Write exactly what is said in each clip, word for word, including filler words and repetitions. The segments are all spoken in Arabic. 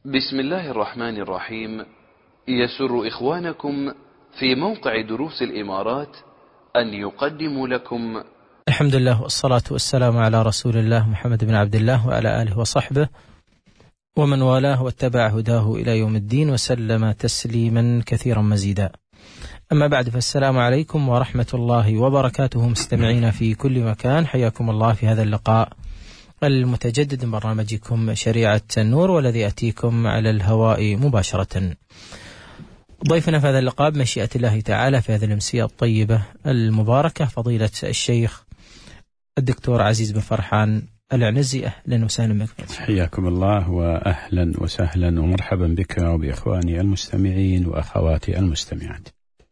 بسم الله الرحمن الرحيم. يسر إخوانكم في موقع دروس الإمارات أن يقدموا لكم الحمد لله والصلاة والسلام على رسول الله محمد بن عبد الله وعلى آله وصحبه ومن والاه واتبع هداه إلى يوم الدين وسلم تسليما كثيرا مزيدا. أما بعد، فالسلام عليكم ورحمة الله وبركاته مستمعين في كل مكان، حياكم الله في هذا اللقاء المتجدد من برنامجكم شريعة النور، والذي يأتيكم على الهواء مباشرة. ضيفنا في هذا اللقاء بمشيئة الله تعالى في هذه الأمسية الطيبة المباركة فضيلة الشيخ الدكتور عزيز بن فرحان العنزي. أهلا وسهلا بك. حياكم الله وأهلا وسهلا ومرحبا بك وبإخواني المستمعين وأخواتي المستمعات.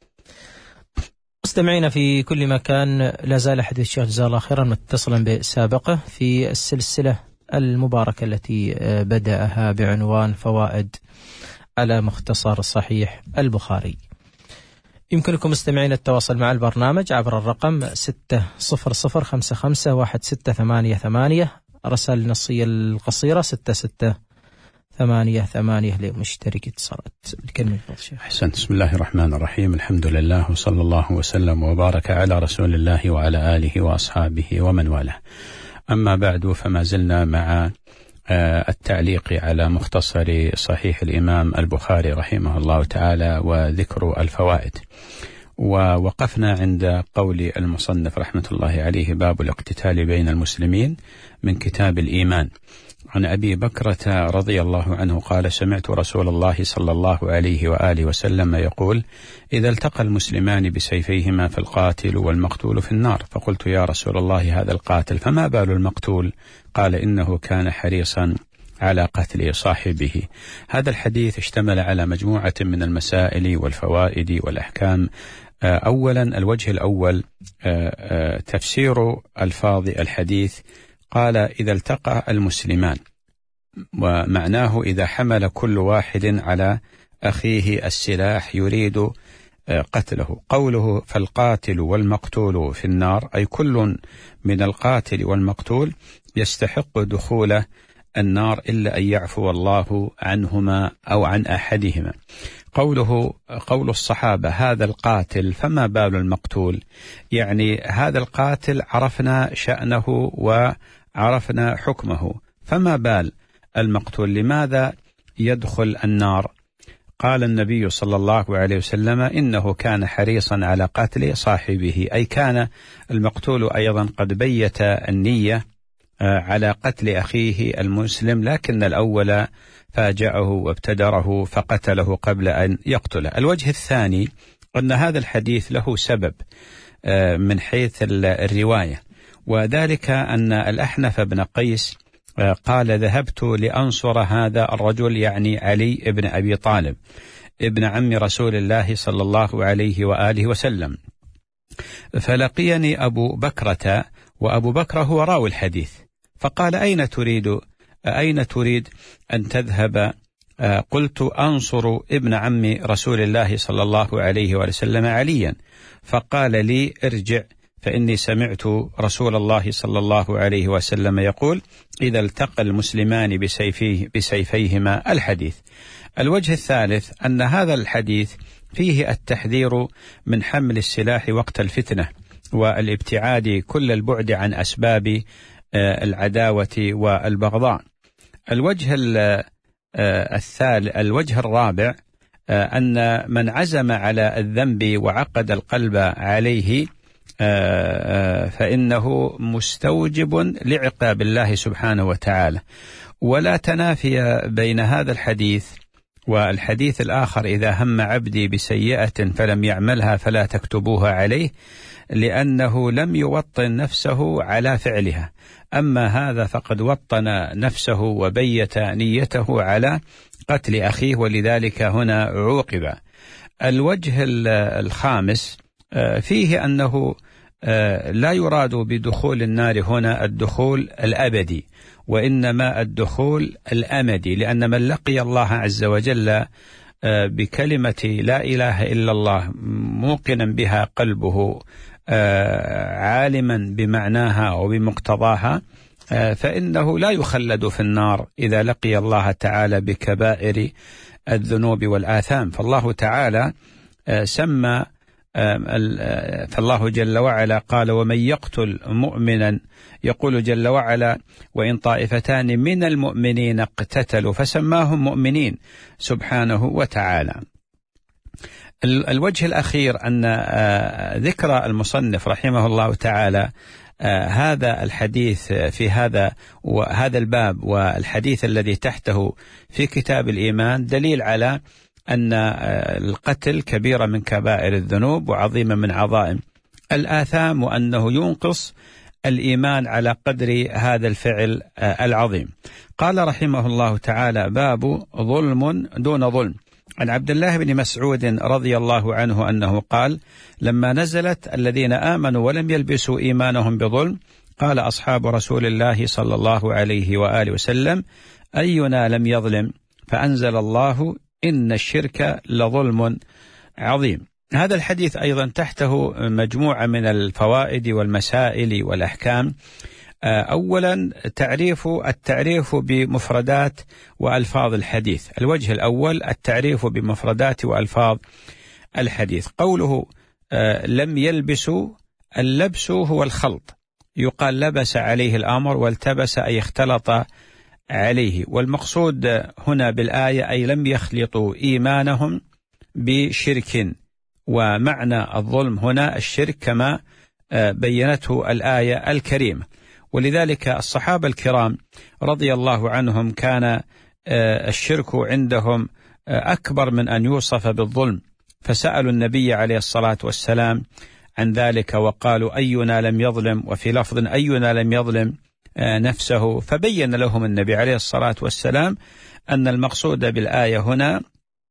مستمعين في كل مكان، لا زال حديث الشيخ جزاه الله خيرا متصلا بسابقه في السلسلة المباركة التي بدأها بعنوان فوائد على مختصر صحيح البخاري. يمكنكم مستمعين التواصل مع البرنامج عبر الرقم ستة صفر صفر خمسة خمسة واحد ستة ثمانية ثمانية، رسائل النصية القصيرة ستة ستة ثمانية ثمانية لمشترك اتصالات. الكلمة أحسنت. بسم الله الرحمن الرحيم، الحمد لله وصلى الله وسلم وبارك على رسول الله وعلى آله وأصحابه ومن والاه. أما بعد، فما زلنا مع التعليق على مختصر صحيح الإمام البخاري رحمه الله تعالى وذكر الفوائد، ووقفنا عند قول المصنف رحمة الله عليه: باب الاقتتال بين المسلمين، من كتاب الإيمان. عن أبي بكرة رضي الله عنه قال: سمعت رسول الله صلى الله عليه وآله وسلم يقول: إذا التقى المسلمان بسيفيهما فالقاتل والمقتول في النار. فقلت: يا رسول الله، هذا القاتل، فما بال المقتول؟ قال: إنه كان حريصا على قتل صاحبه. هذا الحديث اشتمل على مجموعة من المسائل والفوائد والأحكام. أولا، الوجه الأول تفسير ألفاظ الحديث. قال: إذا التقى المسلمان، ومعناه إذا حمل كل واحد على أخيه السلاح يريد قتله. قوله فالقاتل والمقتول في النار، أي كل من القاتل والمقتول يستحق دخول النار إلا أن يعفو الله عنهما أو عن أحدهما. قوله قول الصحابة هذا القاتل فما بال المقتول، يعني هذا القاتل عرفنا شأنه وعرفنا حكمه، فما بال المقتول؟ لماذا يدخل النار؟ قال النبي صلى الله عليه وسلم: إنه كان حريصا على قتل صاحبه، أي كان المقتول أيضا قد بيت النية على قتل أخيه المسلم، لكن الأول فاجأه وابتدره فقتله قبل أن يقتله. الوجه الثاني أن هذا الحديث له سبب من حيث الرواية، وذلك أن الأحنف بن قيس قال: ذهبت لأنصر هذا الرجل، يعني علي بن أبي طالب ابن عم رسول الله صلى الله عليه وآله وسلم، فلقيني أبو بكرة، وأبو بكر هو راوي الحديث، فقال: أين تريد أين تريد أن تذهب؟ قلت: أنصر ابن عم رسول الله صلى الله عليه وسلم عليا. فقال لي: ارجع، فإني سمعت رسول الله صلى الله عليه وسلم يقول: إذا التقى المسلمان بسيفيه بسيفيهما. الحديث. الوجه الثالث أن هذا الحديث فيه التحذير من حمل السلاح وقت الفتنة، والابتعاد كل البعد عن أسباب العداوة والبغضاء. الوجه الثالث الوجه الرابع أن من عزم على الذنب وعقد القلب عليه فإنه مستوجب لعقاب الله سبحانه وتعالى. ولا تنافي بين هذا الحديث والحديث الآخر: إذا هم عبدي بسيئة فلم يعملها فلا تكتبوها عليه، لأنه لم يوطن نفسه على فعلها. أما هذا فقد وطن نفسه وبيت نيته على قتل أخيه، ولذلك هنا عوقب. الوجه الخامس فيه أنه لا يراد بدخول النار هنا الدخول الأبدي، وإنما الدخول الأمدي، لأن من لقي الله عز وجل بكلمة لا إله إلا الله موقنا بها قلبه عالما بمعناها وبمقتضاها، فإنه لا يخلد في النار إذا لقي الله تعالى بكبائر الذنوب والآثام. فالله تعالى سمى، فالله جل وعلا قال: ومن يقتل مؤمنا، يقول جل وعلا: وإن طائفتان من المؤمنين اقتتلوا، فسماهم مؤمنين سبحانه وتعالى. الوجه الأخير أن ذكر المصنف رحمه الله تعالى هذا الحديث في هذا وهذا الباب والحديث الذي تحته في كتاب الإيمان دليل على أن القتل كبيرة من كبائر الذنوب وعظيمة من عظائم الآثام، وأنه ينقص الإيمان على قدر هذا الفعل العظيم. قال رحمه الله تعالى: باب ظلم دون ظلم. عن عبد الله بن مسعود رضي الله عنه أنه قال: لما نزلت الذين آمنوا ولم يلبسوا إيمانهم بظلم، قال أصحاب رسول الله صلى الله عليه وآله وسلم: أينا لم يظلم؟ فأنزل الله: إن الشرك لظلم عظيم. هذا الحديث أيضا تحته مجموعة من الفوائد والمسائل والأحكام. أولا تعريف التعريف بمفردات وألفاظ الحديث. الوجه الأول التعريف بمفردات وألفاظ الحديث. قوله لم يلبسوا، اللبس هو الخلط، يقال لبس عليه الأمر، والتبس أي اختلط عليه. والمقصود هنا بالآية أي لم يخلطوا إيمانهم بشرك، ومعنى الظلم هنا الشرك كما بينته الآية الكريمة. ولذلك الصحابة الكرام رضي الله عنهم كان الشرك عندهم أكبر من أن يوصف بالظلم، فسألوا النبي عليه الصلاة والسلام عن ذلك وقالوا: أينا لم يظلم؟ وفي لفظ: أينا لم يظلم نفسه؟ فبين لهم النبي عليه الصلاة والسلام أن المقصود بالآية هنا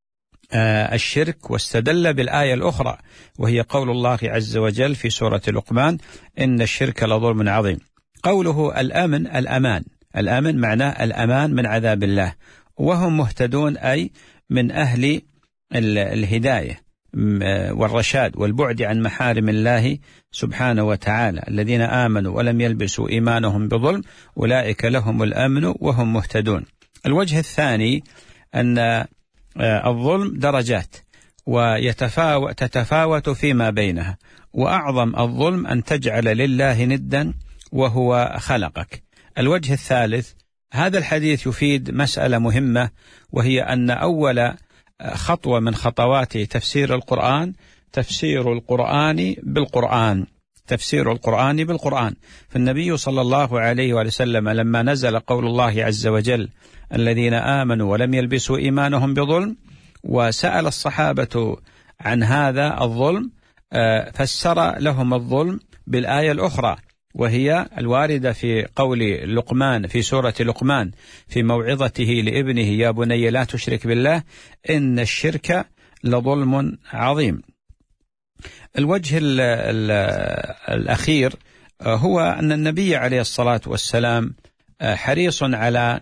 الشرك، واستدل بالآية الأخرى وهي قول الله عز وجل في سورة لقمان: إن الشرك لظلم عظيم. قوله الأمن، الأمان، الأمن معناه الأمان من عذاب الله، وهم مهتدون أي من أهل الهداية والرشاد والبعد عن محارم الله سبحانه وتعالى. الذين آمنوا ولم يلبسوا إيمانهم بظلم أولئك لهم الأمن وهم مهتدون. الوجه الثاني أن الظلم درجات ويتفاوت تتفاوت فيما بينها، وأعظم الظلم أن تجعل لله ندا وهو خلقك. الوجه الثالث هذا الحديث يفيد مسألة مهمة، وهي أن أول خطوة من خطوات تفسير القرآن تفسير القرآن بالقرآن، تفسير القرآن بالقرآن. فالنبي صلى الله عليه وسلم لما نزل قول الله عز وجل: الذين آمنوا ولم يلبسوا إيمانهم بظلم، وسأل الصحابة عن هذا الظلم، فسر لهم الظلم بالآية الأخرى وهي الواردة في قول لقمان في سورة لقمان في موعظته لابنه: يا بني لا تشرك بالله إن الشرك لظلم عظيم. الوجه ال ال الأخير هو أن النبي عليه الصلاة والسلام حريص على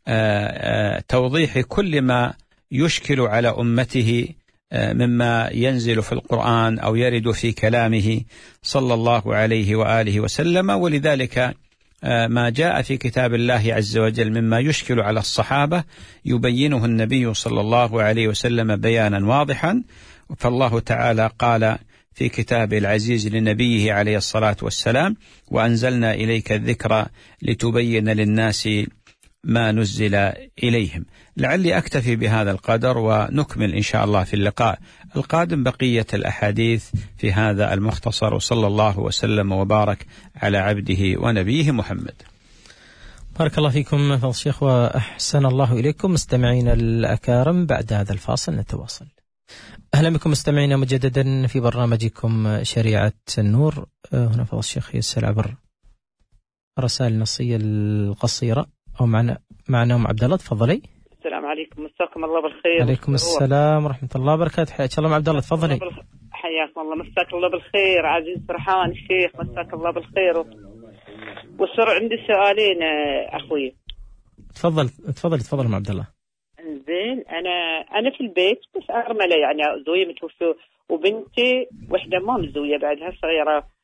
توضيح كل ما يشكل على أمته مما ينزل في القرآن أو يرد في كلامه صلى الله عليه وآله وسلم. ولذلك ما جاء في كتاب الله عز وجل مما يشكل على الصحابة يبينه النبي صلى الله عليه وسلم بيانا واضحا. فالله تعالى قال في كتابه العزيز لنبيه عليه الصلاة والسلام: وأنزلنا إليك الذكر لتبين للناس ما نزل إليهم. لعلي أكتفي بهذا القدر ونكمل إن شاء الله في اللقاء القادم بقية الأحاديث في هذا المختصر، وصلى الله وسلم وبارك على عبده ونبيه محمد. بارك الله فيكم فضل الشيخ وأحسن الله إليكم. مستمعين الأكارم، بعد هذا الفاصل نتواصل. أهلا بكم مستمعينا مجددا في برنامجكم شريعة النور. هنا فضل الشيخ يسأل عبر الرسائل النصية القصيرة أو معنا معنا أم عبد الله. تفضلي. السلام عليكم، مساكم الله بالخير. عليكم السلام ورحمة الله وبركاته. حياك الله أم عبد الله. تفضلي. حياكم الله، مساك الله بالخير. عزيز فرحان الشيخ، مساك الله بالخير. والشرع عندي سؤالين أخوي. تفضل تفضل تفضل أم عبد الله. زين، أنا أنا في البيت بس أرملة، يعني زوجي متوفى وبنتي وحدة ما مزوية بعدها صغيرة،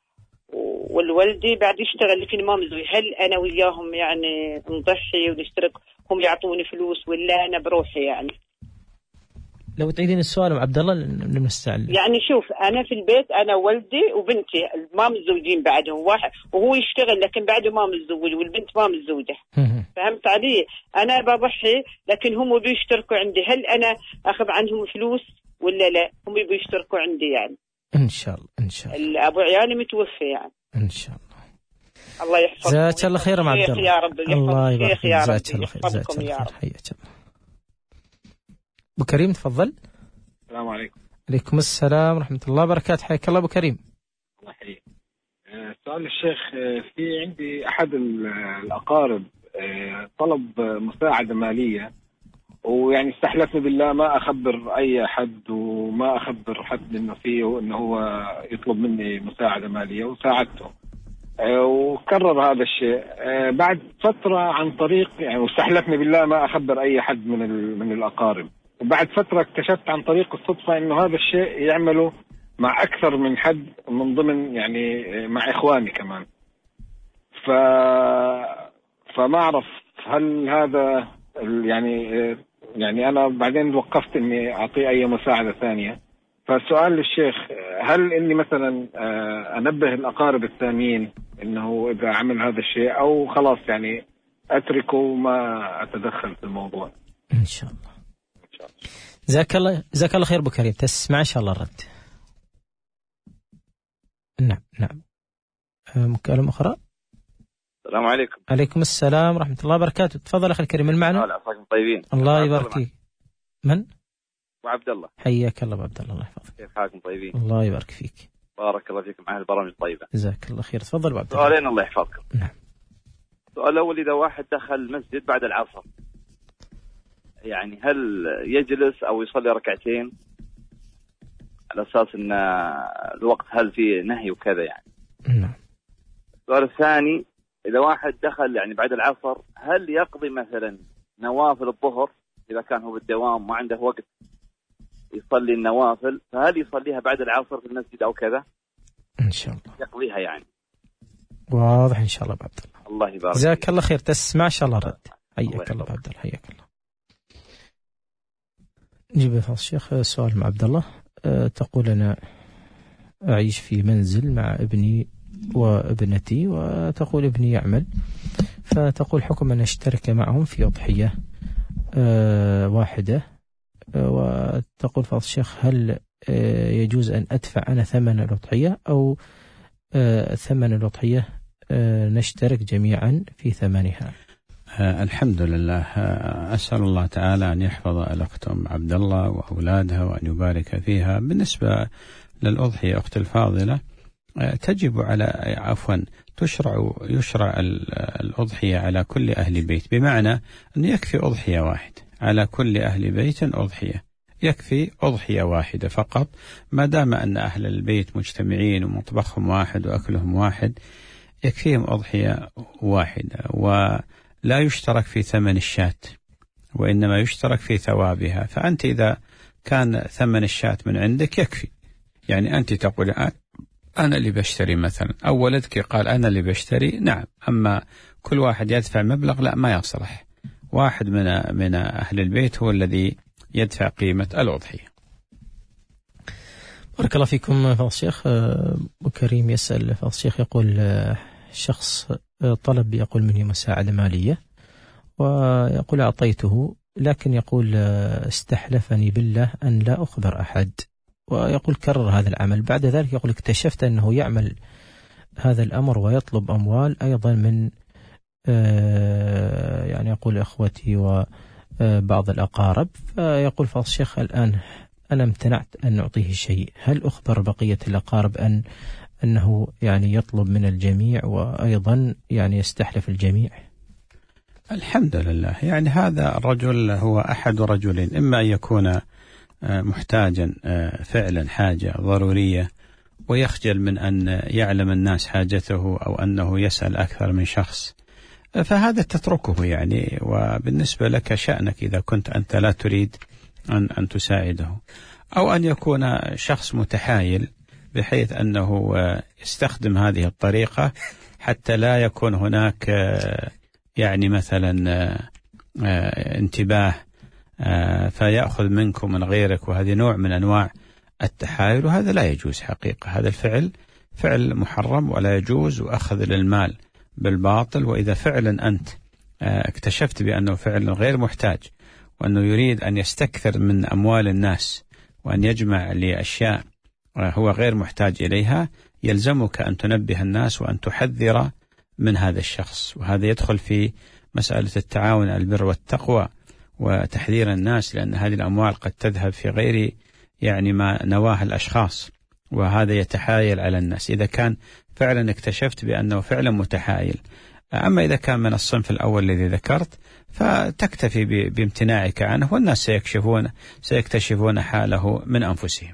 والولدي بعد يشتغل في الإمام الزوجي، هل أنا وياهم يعني نضحي ونشترك، هم يعطوني فلوس ولا أنا بروحي يعني؟ لو تعيدين السؤال عبد الله نستعل. يعني شوف، أنا في البيت أنا ولدي وبنتي ما متزوجين بعدهم، واحد وهو يشتغل لكن بعده ما متزوج والبنت ما متزوجة. فهمت علي؟ أنا بضحي لكن هم بيشتركوا عندي، هل أنا أخذ عنهم فلوس ولا لا؟ هم بيشتركوا عندي يعني. إن شاء الله إن شاء الله. أبو عيالي متوفي يعني. إن شاء الله. الله يحفظكم. جزاك الله خير مع عبد الله. يا رب الله يبارك فيك. جزاك الله خير. جزاك الله خير. حياك الله. أبو كريم تفضل. السلام عليكم. عليكم السلام ورحمة الله وبركاته. حياك الله أبو كريم. الله يحييك. سؤال الشيخ، في عندي أحد الأقارب طلب مساعدة مالية، ويعني استحلفني بالله ما أخبر أي حد وما أخبر حد إنه فيه إنه هو يطلب مني مساعدة مالية، وساعدته وكرر هذا الشيء بعد فترة عن طريق يعني، واستحلفني بالله ما أخبر أي حد من من الأقارب، وبعد فترة اكتشفت عن طريق الصدفة إنه هذا الشيء يعمله مع أكثر من حد من ضمن يعني مع إخواني كمان. ف فما أعرف هل هذا يعني يعني أنا بعدين وقفت إني أعطيه أي مساعدة ثانية. فالسؤال للشيخ، هل إني مثلا أنبه الأقارب الثانيين إنه إذا عمل هذا الشيء، أو خلاص يعني أتركه وما أتدخل في الموضوع؟ إن شاء الله. جزاك الله جزاك الله خير أبو كريم. تسمع إن شاء الله الرد. نعم نعم. مكالمة أخرى. السلام عليكم. عليكم السلام ورحمة الله وبركاته. تفضل أخي الكريم. المعنى؟ لا عساكم طيبين. الله يبارك فيك. من؟ أبو عبد الله. حياك الله أبو عبد الله. الله يحفظك. كيف حالكم طيبين؟ الله يبارك فيك. بارك الله فيكم على البرامج الطيبة. جزاك الله خير. تفضل أبو عبد الله. سؤالين الله يحفظكم. نعم. السؤال الأول، إذا واحد دخل المسجد بعد العصر يعني هل يجلس أو يصلي ركعتين على أساس أن الوقت هل فيه نهي وكذا يعني؟ نعم. السؤال الثاني، إذا واحد دخل يعني بعد العصر هل يقضي مثلا نوافل الظهر إذا كان هو بالدوام ما عنده وقت يصلي النوافل، فهل يصليها بعد العصر في المسجد أو كذا؟ إن شاء الله يقضيها يعني. واضح إن شاء الله أبو عبد الله. الله يبارك. جزاك الله خير. تسمع إن شاء الله رد. حياك الله أبو عبد الله. حياك الله. نجيب يا الشيخ سؤال مع عبد الله. أه تقول أنا أعيش في منزل مع ابني وابنتي، وتقول ابني يعمل، فتقول حكم أن أشترك معهم في أضحية أه واحدة، أه وتقول فضل الشيخ هل أه يجوز أن أدفع أنا ثمن الأضحية أو أه ثمن الأضحية أه نشترك جميعا في ثمنها؟ آه الحمد لله. آه أسأل الله تعالى أن يحفظ الأخت أم عبد الله وأولادها وأن يبارك فيها. بالنسبة للأضحية أخت الفاضلة، آه تجب على عفوا تشرع يشرع الأضحية على كل أهل بيت، بمعنى أن يكفي أضحية واحد على كل أهل بيت. أضحية يكفي أضحية واحدة فقط، ما دام أن أهل البيت مجتمعين ومطبخهم واحد وأكلهم واحد يكفيهم أضحية واحدة. و لا يشترك في ثمن الشاة وإنما يشترك في ثوابها. فأنت إذا كان ثمن الشاة من عندك يكفي، يعني أنت تقول أنا اللي بشتري مثلا، أو ولدك قال أنا اللي بشتري، نعم. أما كل واحد يدفع مبلغ لا، ما يصلح. واحد من من أهل البيت هو الذي يدفع قيمة الأضحية. بارك الله فيكم فضل الشيخ. أبو كريم يسأل فضل الشيخ، يقول شخص طلب يقول مني مساعدة مالية ويقول أعطيته، لكن يقول استحلفني بالله أن لا أخبر أحد، ويقول كرر هذا العمل. بعد ذلك يقول اكتشفت أنه يعمل هذا الأمر ويطلب أموال أيضا من يعني يقول أخوتي وبعض الأقارب. فيقول فضل الشيخ الآن أنا امتنعت أن أعطيه شيء، هل أخبر بقية الأقارب أن أنه يعني يطلب من الجميع وأيضا يعني يستحلف الجميع؟ الحمد لله. يعني هذا الرجل هو أحد رجلين، إما أن يكون محتاجا فعلا حاجة ضرورية ويخجل من أن يعلم الناس حاجته، أو أنه يسأل أكثر من شخص، فهذا تتركه يعني. وبالنسبة لك شأنك إذا كنت أنت لا تريد أن, أن تساعده. أو أن يكون شخص متحايل بحيث أنه يستخدم هذه الطريقة حتى لا يكون هناك يعني مثلا انتباه فيأخذ منكم من غيرك، وهذه نوع من أنواع التحايل، وهذا لا يجوز حقيقة. هذا الفعل فعل محرم ولا يجوز، وأخذ للمال بالباطل. وإذا فعلا أنت اكتشفت بأنه فعلا غير محتاج، وأنه يريد أن يستكثر من أموال الناس وأن يجمع لأشياء هو غير محتاج إليها، يلزمك أن تنبه الناس وأن تحذر من هذا الشخص. وهذا يدخل في مسألة التعاون على البر والتقوى وتحذير الناس، لأن هذه الأموال قد تذهب في غير يعني ما نواه الأشخاص، وهذا يتحايل على الناس إذا كان فعلا اكتشفت بأنه فعلا متحايل. أما إذا كان من الصنف الأول الذي ذكرت فتكتفي بامتناعك عنه، والناس سيكشفون سيكتشفون حاله من أنفسهم.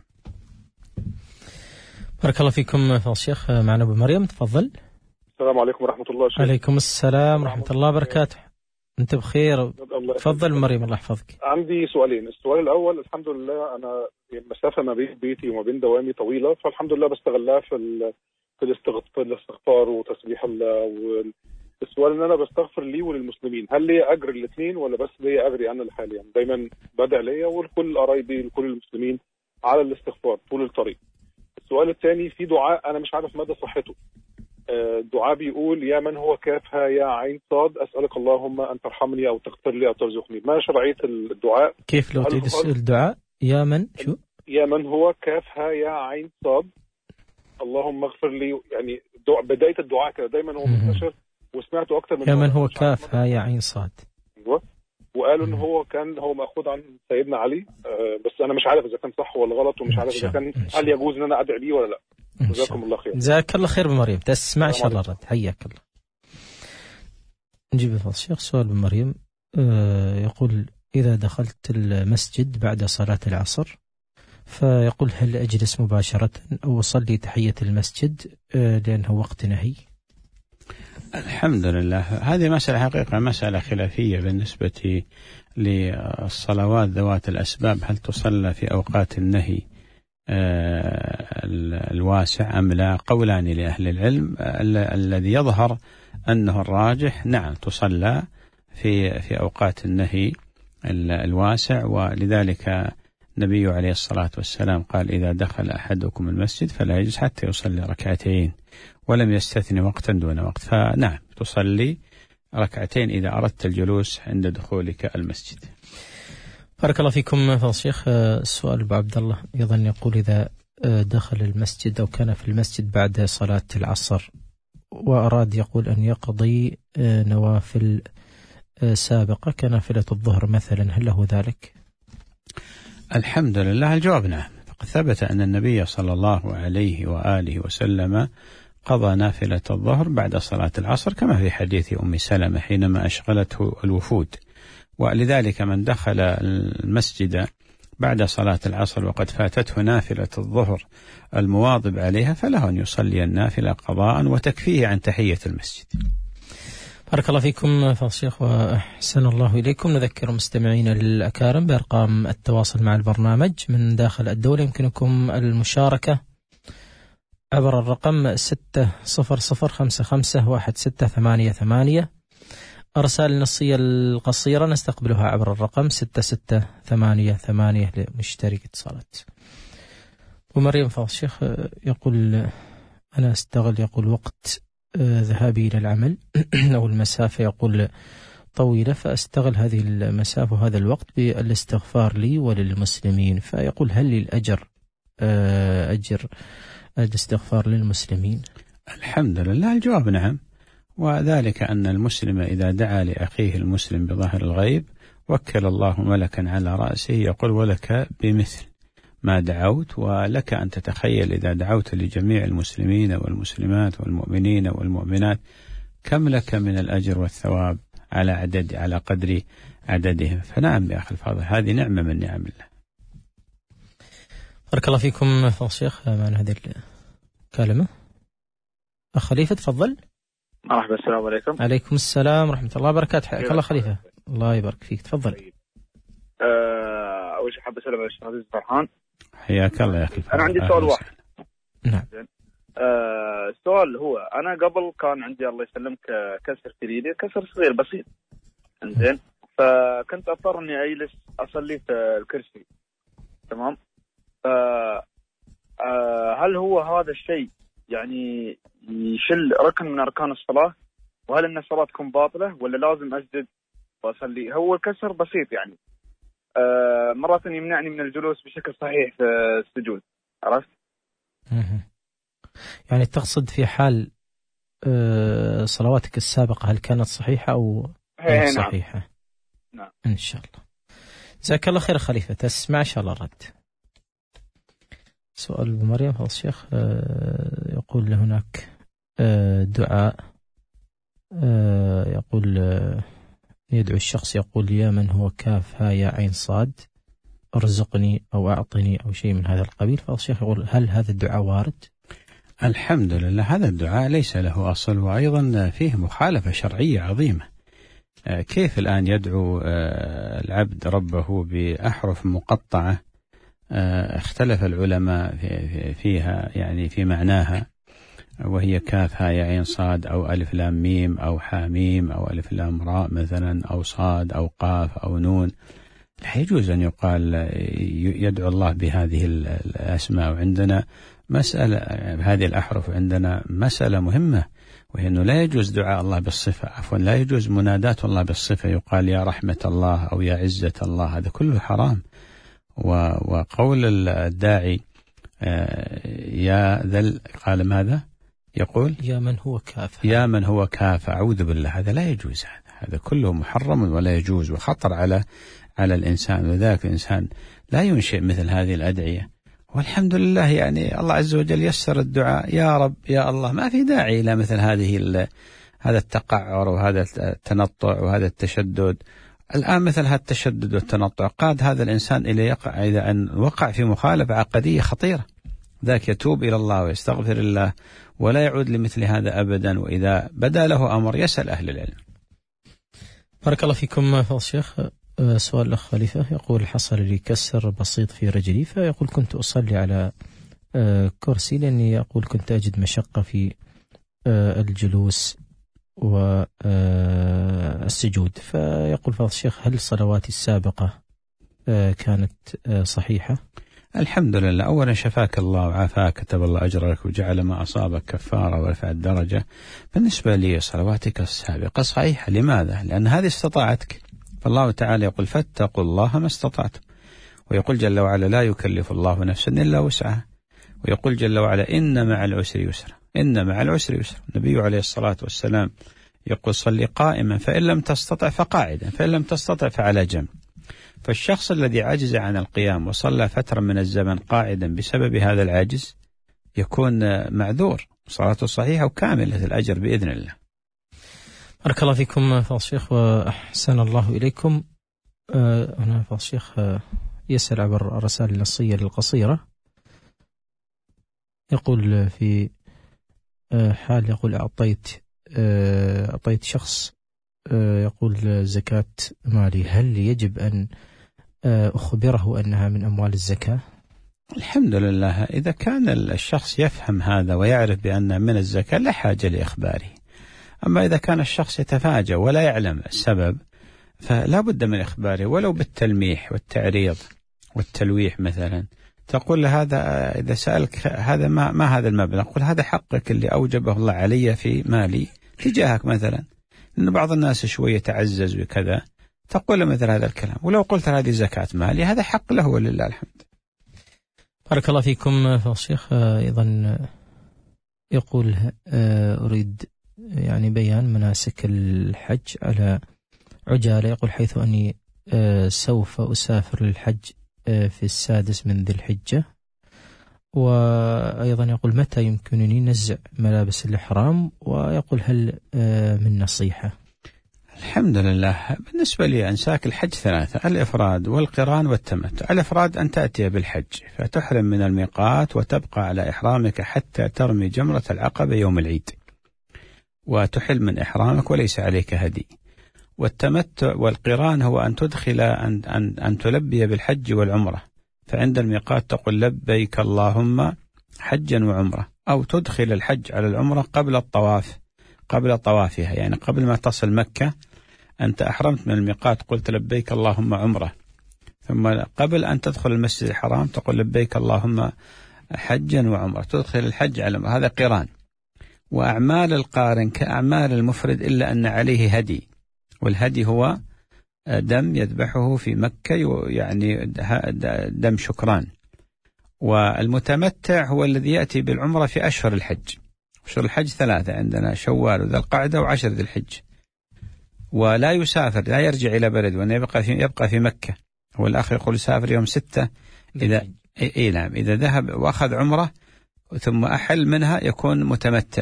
بارك الله فيكم فضل الشيخ. معنا أبو مريم، تفضل. السلام عليكم ورحمة الله. شيخ. عليكم السلام ورحمة الله وبركاته. أنت بخير؟ تفضل مريم، الله يحفظك. عندي سؤالين. السؤال الأول، الحمد لله أنا المسافة ما بين بيتي وما بين دوامي طويلة، فالحمد لله بستغلها في في الاستغفار وتسبيح الله. والسؤال إن أنا بستغفر لي وللمسلمين، هل لي أجر الاثنين ولا بس لي أجري أنا لحالي؟ يعني دايما بدعي ليا ولكل قرايبي لكل المسلمين على الاستغفار طول الطريق. السؤال الثاني، في دعاء أنا مش عارف مدى صحته. الدعاء بيقول: يا من هو كافها يا عين صاد أسألك اللهم أن ترحمني أو تغفر لي أو ترزقني. ما شرعية الدعاء؟ كيف لو تعيد الدعاء؟ يا من شو؟ يا من هو كافها يا عين صاد اللهم اغفر لي. يعني بداية الدعاء كده دايما هو منتشر وسمعته أكتر من يا من هو كافها يا عين صاد. وقالوا إن هو كان هو مأخوذ عن سيدنا علي، أه بس أنا مش عارف إذا كان صح ولا غلط، ومش عارف إذا كان هل يجوز إن أنا أدعي بيه ولا لا. جزاكم الله خير. جزاك الله خير بمريم، تسمع إن شاء الله الرد. حياك الله. نجيب فضل الشيخ. سؤال بمريم أه يقول: إذا دخلت المسجد بعد صلاة العصر فيقول هل أجلس مباشرة أو أصلي تحية المسجد أه لأنه وقت نهي؟ الحمد لله، هذه مسألة حقيقة مسألة خلافية بالنسبة للصلوات ذوات الأسباب، هل تصلى في أوقات النهي الواسع أم لا؟ قولان لأهل العلم. الذي يظهر أنه الراجح نعم تصلى في في أوقات النهي الواسع، ولذلك النبي عليه الصلاة والسلام قال: إذا دخل أحدكم المسجد فلا يجلس حتى يصلي ركعتين، ولم يستثني وقتا دون وقت. فنعم تصلي ركعتين إذا أردت الجلوس عند دخولك المسجد. بارك الله فيكم فضل الشيخ. السؤال أبو عبد الله أيضا يقول: إذا دخل المسجد أو كان في المسجد بعد صلاة العصر وأراد يقول أن يقضي نوافل سابقة كنافلة الظهر مثلا، هل له ذلك؟ الحمد لله، الجواب نعم. فقد ثبت أن النبي صلى الله عليه وآله وسلم قضى نافلة الظهر بعد صلاة العصر، كما في حديث أم سلمة حينما أشغلته الوفود. ولذلك من دخل المسجد بعد صلاة العصر وقد فاتته نافلة الظهر المواظب عليها فله أن يصلي النافلة قضاء وتكفيه عن تحية المسجد. بارك الله فيكم فضل الشيخ وأحسن الله إليكم. نذكر مستمعين الأكارم بأرقام التواصل مع البرنامج من داخل الدولة. يمكنكم المشاركة عبر الرقم ستة صفر صفر خمسة خمسة واحد ستة ثمانية ثمانية. أرسال النصية القصيرة نستقبلها عبر الرقم ستة ستة ثمانية ثمانية لمشترك اتصالات. ومريم فضل الشيخ يقول: أنا أستغل يقول وقت ذهابي إلى العمل أو المسافة يقول طويلة، فأستغل هذه المسافة وهذا الوقت بالاستغفار لي وللمسلمين، فيقول هل لي الأجر أجر الاستغفار للمسلمين؟ الحمد لله، الجواب نعم. وذلك أن المسلم إذا دعا لأخيه المسلم بظاهر الغيب وكل الله ملكا على رأسه يقول: ولك بمثل ما دعوت. ولك أن تتخيل إذا دعوت لجميع المسلمين والمسلمات والمؤمنين والمؤمنات كم لك من الأجر والثواب على عدد على قدر عددهم. فنعم يا أخي الفاضل، هذه نعمة من نعم الله. بارك الله فيكم فضل الشيخ. معنا هذه الكلمة أخ خليفة، تفضل. مرحبا. السلام عليكم. عليكم السلام ورحمة الله وبركاته. حياك الله خليفة. الله يبارك فيك، تفضل. أه أول شيء حاب أسلم على الشيخ عزيز فرحان. حياك الله يا أخي. أنا عندي سؤال واحد. نعم. آه السؤال هو أنا قبل كان عندي الله يسلمك كسر في رجلي، كسر صغير بسيط، إنزين، فكنت أضطر إني أجلس أصلي في الكرسي، تمام. آه آه هل هو هذا الشيء يعني يشل ركن من أركان الصلاة؟ وهل إن الصلاة تكون باطلة ولا لازم أسجد وأصلي؟ هو كسر بسيط يعني، آه مرات يمنعني من الجلوس بشكل صحيح في السجود، عرفت؟ يعني تقصد في حال آه صلواتك السابقة هل كانت صحيحة أو غير صحيحة؟ نعم. إن شاء الله. جزاك الله خير خليفة، تسمع إن شاء الله الرد. سؤال أبو مريم فضل الشيخ آه يقول هناك آه دعاء آه يقول آه يدعو الشخص يقول يا من هو كاف ها يا عين صاد ارزقني أو أعطني أو شيء من هذا القبيل. فضل الشيخ يقول هل هذا الدعاء وارد؟ الحمد لله هذا الدعاء ليس له أصل، وأيضا فيه مخالفة شرعية عظيمة. كيف الآن يدعو العبد ربه بأحرف مقطعة اختلف العلماء فيها يعني في معناها، وهي كاف ها يا عين صاد أو ألف لام ميم أو حاميم أو ألف لام راء مثلا أو صاد أو قاف أو نون. لا يجوز أن يقال يدعو الله بهذه الأسماء. وعندنا مسألة هذه الأحرف، عندنا مسألة مهمة، وهي أنه لا يجوز دعاء الله بالصفة، عفوا لا يجوز منادات الله بالصفة، يقال يا رحمة الله أو يا عزة الله، هذا كله حرام. وقول الداعي يا ذا قال ماذا يقول؟ يا من هو كاف، يا من هو كاف، أعوذ بالله، هذا لا يجوز، هذا هذا كله محرم ولا يجوز وخطر على على الإنسان. وذاك الإنسان لا ينشئ مثل هذه الأدعية. والحمد لله يعني الله عز وجل يسر الدعاء يا رب يا الله، ما في داعي إلى مثل هذه هذا التقعر وهذا التنطع وهذا التشدد. الآن مثل هذا التشدد والتنطع قاد هذا الإنسان إلى يقع إذا أن وقع في مخالفة عقدية خطيرة، ذاك يتوب إلى الله ويستغفر الله ولا يعود لمثل هذا أبدا، وإذا بدا له أمر يسأل أهل العلم. بارك الله فيكم فضل الشيخ. سؤال الأخ خليفة يقول حصل لي كسر بسيط في رجلي، فيقول كنت أصلي على كرسي لأني يقول كنت أجد مشقة في الجلوس والسجود، فيقول فضل الشيخ هل صلواتي السابقة كانت صحيحة؟ الحمد لله، أولا شفاك الله وعافاك، كتب الله أجرك وجعل ما أصابك كفارة ورفع الدرجة. بالنسبة لي صلواتك السابقة صحيحة. لماذا؟ لأن هذه استطاعتك، فالله تعالى يقول فاتقوا الله ما استطعتم، ويقول جل وعلا لا يكلف الله نفسا إلا وسعها، ويقول جل وعلا إن مع العسر يسرا، إن مع العسر يسرا. النبي عليه الصلاة والسلام يقول صلي قائما فإن لم تستطع فقاعدا فإن لم تستطع فعلى جنب. فالشخص الذي عجز عن القيام وصلى فترة من الزمن قاعدا بسبب هذا العجز يكون معذور، صلاته صحيحة وكاملة الأجر بإذن الله. بارك الله فيكم فضل الشيخ وأحسن الله إليكم. هنا فضل الشيخ يسأل عبر الرسائل النصية القصيرة، يقول في حال يقول أعطيت أعطيت شخص يقول زكاة مالي، هل يجب أن أخبره أنها من أموال الزكاة؟ الحمد لله، إذا كان الشخص يفهم هذا ويعرف بأن من الزكاة لا حاجة لإخباره. أما إذا كان الشخص يتفاجأ ولا يعلم السبب فلا بد من إخباره، ولو بالتلميح والتعريض والتلويح مثلا. تقول هذا إذا سألك هذا ما, ما هذا المبلغ، قل هذا حقك اللي أوجبه الله علي في مالي تجاهك مثلا، لأن بعض الناس شوية يتعزز وكذا، تقول مثل هذا الكلام. ولو قلت هذه زكاة مالي هذا حق له ولله الحمد. بارك الله فيكم فضل الشيخ. أيضا يقول أريد يعني بيان مناسك الحج على عجالة، يقول حيث أني سوف أسافر للحج في السادس من ذي الحجة، وأيضا يقول متى يمكنني نزع ملابس الإحرام، ويقول هل من نصيحة؟ الحمد لله، بالنسبة لي أنساك الحج ثلاثة: الإفراد والقران والتمتع. الإفراد أن تأتي بالحج فتحرم من الميقات وتبقى على إحرامك حتى ترمي جمرة العقبة يوم العيد وتحل من إحرامك وليس عليك هدي. والتمتع والقران هو أن تدخل أن, أن, أن تلبي بالحج والعمرة، فعند الميقات تقول لبيك اللهم حجا وعمرة، أو تدخل الحج على العمرة قبل الطواف، قبل طوافها، يعني قبل ما تصل مكة أنت أحرمت من الميقات قلت لبيك اللهم عمرة، ثم قبل أن تدخل المسجد الحرام تقول لبيك اللهم حجا وعمرة، تدخل الحج على هذا قران. وأعمال القارن كأعمال المفرد إلا أن عليه هدي، والهدي هو دم يذبحه في مكة، يعني دم شكران. والمتمتع هو الذي يأتي بالعمرة في أشهر الحج. أشهر الحج ثلاثة عندنا: شوال وذي القعدة وعشر ذي الحج. ولا يسافر، لا يرجع إلى بلد، وأن يبقى في يبقى في مكة. هو الآخر يقول سافر يوم ستة إذا إيه نعم إذا ذهب وأخذ عمرة ثم أحل منها يكون متمتع،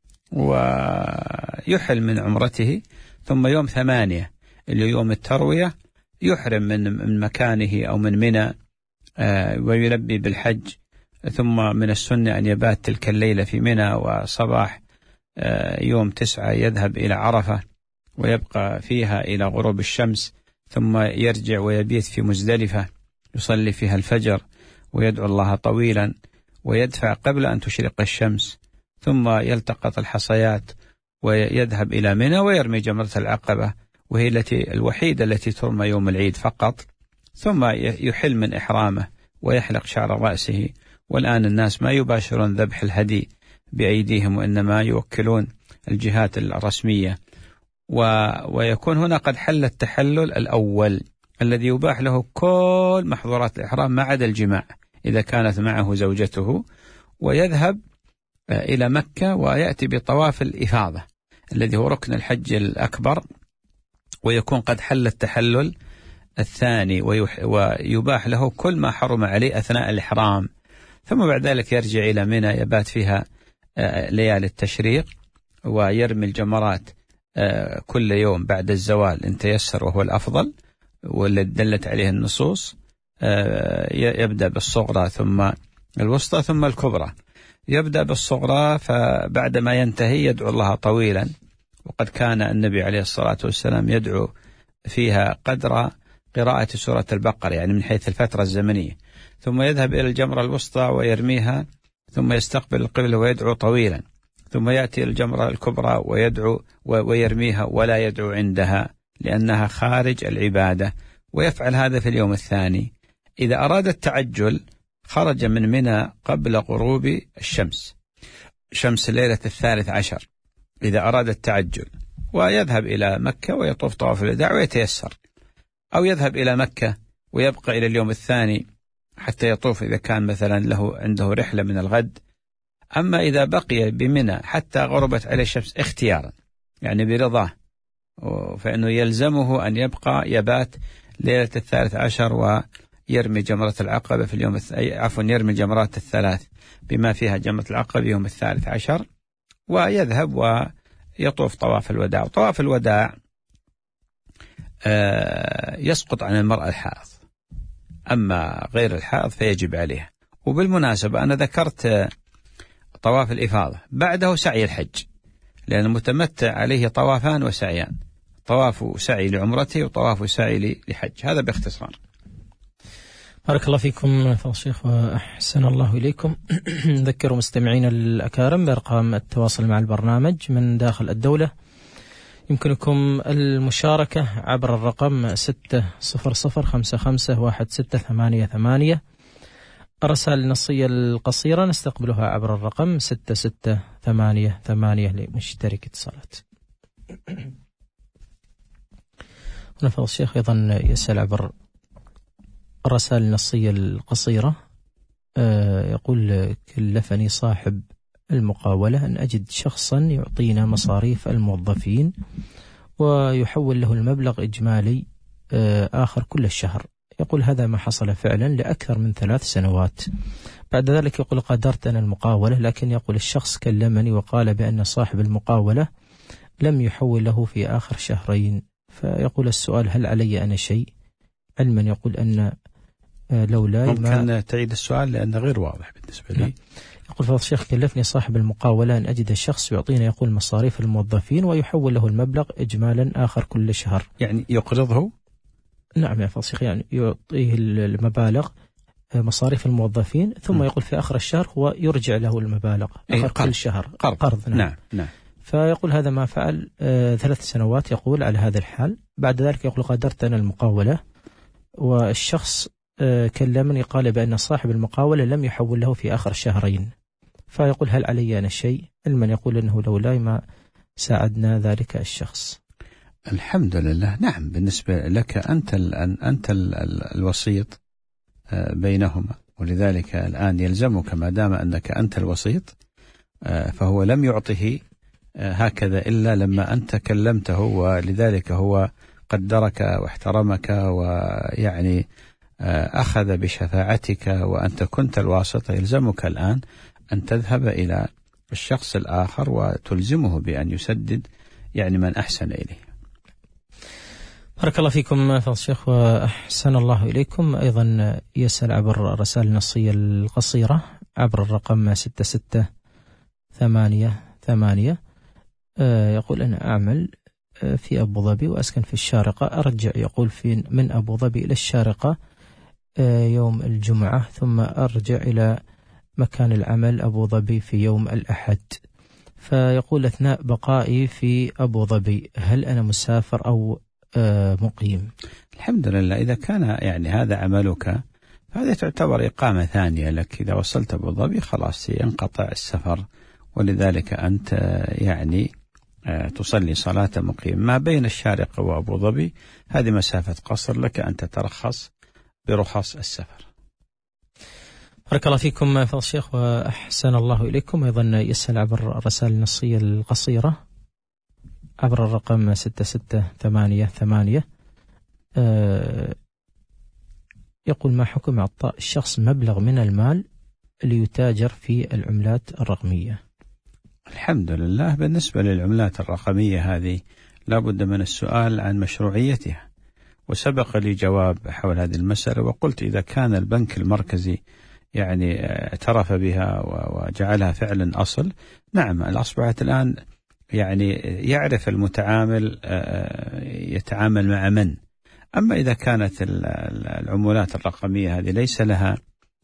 ويحل من عمرته. ثم يوم ثمانية اللي يوم التروية يحرم من من مكانه أو من منى ويلبي بالحج. ثم من السنة أن يبات تلك الليلة في منى، وصباح يوم تسعة يذهب إلى عرفة ويبقى فيها إلى غروب الشمس، ثم يرجع ويبيت في مزدلفة يصلي فيها الفجر ويدعو الله طويلا ويدفع قبل أن تشرق الشمس، ثم يلتقط الحصيات ويذهب إلى منى ويرمي جمرة العقبة، وهي التي الوحيدة التي ترمى يوم العيد فقط. ثم يحل من إحرامه ويحلق شعر رأسه. والآن الناس ما يباشرون ذبح الهدي بأيديهم، وإنما يوكلون الجهات الرسمية. ويكون هنا قد حل التحلل الأول الذي يباح له كل محظورات الإحرام ما عدا الجماع إذا كانت معه زوجته، ويذهب إلى مكة ويأتي بطواف الإفاضة الذي هو ركن الحج الأكبر، ويكون قد حل التحلل الثاني، ويباح له كل ما حرم عليه أثناء الإحرام. ثم بعد ذلك يرجع إلى منى يبات فيها ليالي التشريق، ويرمي الجمرات كل يوم بعد الزوال إن تيسر وهو الأفضل والذي دلت عليه النصوص. يبدأ بالصغرى ثم الوسطى ثم الكبرى. يبدأ بالصغرى، فبعد ما ينتهي يدعو الله طويلا، وقد كان النبي عليه الصلاة والسلام يدعو فيها قدر قراءة سورة البقرة، يعني من حيث الفترة الزمنية. ثم يذهب إلى الجمرة الوسطى ويرميها، ثم يستقبل القبلة ويدعو طويلا، ثم يأتي الجمرة الكبرى ويدعو ويرميها ولا يدعو عندها لأنها خارج العبادة، ويفعل هذا في اليوم الثاني. إذا أراد التعجل خرج من منى قبل غروب الشمس، شمس ليلة الثالث عشر، إذا أراد التعجل، ويذهب إلى مكة ويطوف طواف الوداع ويتيسر، أو يذهب إلى مكة ويبقى إلى اليوم الثاني حتى يطوف إذا كان مثلا له عنده رحلة من الغد. أما إذا بقي بمنى حتى غربت عليه الشمس اختيارا، يعني برضاه، فإنه يلزمه أن يبقى يبات ليلة الثالث عشر ويرمي جمرة العقبة في اليوم الث... عفوا يرمي جمرات الثلاث بما فيها جمرة العقبة يوم الثالث عشر، ويذهب ويطوف طواف الوداع. طواف الوداع آه يسقط عن المرأة الحائض، أما غير الحائض فيجب عليها. وبالمناسبة أنا ذكرت طواف الإفاضة بعده سعي الحج، لأن المتمتع عليه طوافان وسعيان، طواف سعي لعمرته وطواف سعي لحج. هذا باختصار. بارك الله فيكم فضيلة الشيخ وأحسن الله إليكم. نذكر مستمعين الأكارم بأرقام التواصل مع البرنامج من داخل الدولة. يمكنكم المشاركة عبر الرقم ستة صفر صفر خمسة خمسة واحد ستة ثمانية ثمانية. الرسائل النصية القصيرة نستقبلها عبر الرقم ستة ستة ثمانية ثمانية لمشترك اتصالات. هنا فضل الشيخ أيضا يسأل عبر الرسائل النصية القصيرة، يقول: كلفني صاحب المقاولة أن أجد شخصا يعطينا مصاريف الموظفين ويحول له المبلغ إجمالي آخر كل الشهر. يقول هذا ما حصل فعلا لأكثر من ثلاث سنوات. بعد ذلك يقول قدرت أنا المقاولة، لكن يقول الشخص كلمني وقال بأن صاحب المقاولة لم يحول له في آخر شهرين. فيقول السؤال: هل علي أنا شيء؟ علما يقول أن لولا ممكن ما تعيد السؤال لأنه غير واضح بالنسبة لي. يقول فضل الشيخ: كلفني صاحب المقاولة أن أجد الشخص يعطينا يقول مصاريف الموظفين ويحول له المبلغ إجمالا آخر كل شهر. يعني يقرضه؟ نعم يا فضل الشيخ، يعني يعطيه المبالغ مصاريف الموظفين، ثم م. يقول في آخر الشهر هو يرجع له المبالغ آخر كل شهر قرض, قرض. نعم. نعم نعم. فيقول هذا ما فعل آه ثلاث سنوات يقول على هذا الحال. بعد ذلك يقول غادرت أنا المقاولة، والشخص آه كلمني قال بأن صاحب المقاولة لم يحول له في آخر شهرين، فيقول هل علي أنا شيء؟ علما يقول أنه لولا ما ساعدنا ذلك الشخص. الحمد لله. نعم، بالنسبة لك أنت ال أنت ال الوسيط بينهما، ولذلك الآن يلزمك ما دام أنك أنت الوسيط، فهو لم يعطه هكذا إلا لما أنت كلمته، ولذلك هو قدرك واحترمك ويعني أخذ بشفاعتك وأنت كنت الواسطة. يلزمك الآن أن تذهب إلى الشخص الآخر وتلزمه بأن يسدد يعني من أحسن إليه. بارك الله فيكم فضل الشيخ وأحسن الله إليكم. أيضا يسأل عبر الرسائل النصية القصيرة عبر الرقم ستة ستة ثمانية ثمانية، يقول أنا أعمل في أبو ظبي وأسكن في الشارقة، أرجع يقول في من أبو ظبي إلى الشارقة يوم الجمعة، ثم أرجع إلى مكان العمل أبو ظبي في يوم الأحد. فيقول أثناء بقائي في أبو ظبي هل أنا مسافر أو مقيم؟ الحمد لله، إذا كان يعني هذا عملك فهذا تعتبر إقامة ثانية لك. إذا وصلت أبو ظبي خلاص ينقطع السفر، ولذلك أنت يعني تصلي صلاة مقيم. ما بين الشارقة وأبو ظبي هذه مسافة قصر، لك أن تترخص برخص السفر. بارك الله فيكم فضل الشيخ وأحسن الله إليكم. أيضا يسأل عبر الرسائل النصية القصيرة عبر الرقم ستة ستة ثمانية ثمانية، أه يقول ما حكم إعطاء الشخص مبلغ من المال ليتاجر في العملات الرقمية؟ الحمد لله، بالنسبة للعملات الرقمية هذه لا بد من السؤال عن مشروعيتها، وسبق لي جواب حول هذه المسألة وقلت إذا كان البنك المركزي يعني اعترف بها وجعلها فعلا أصل، نعم أصبحت الآن يعني يعرف المتعامل يتعامل مع من. أما إذا كانت العملات الرقمية هذه ليس لها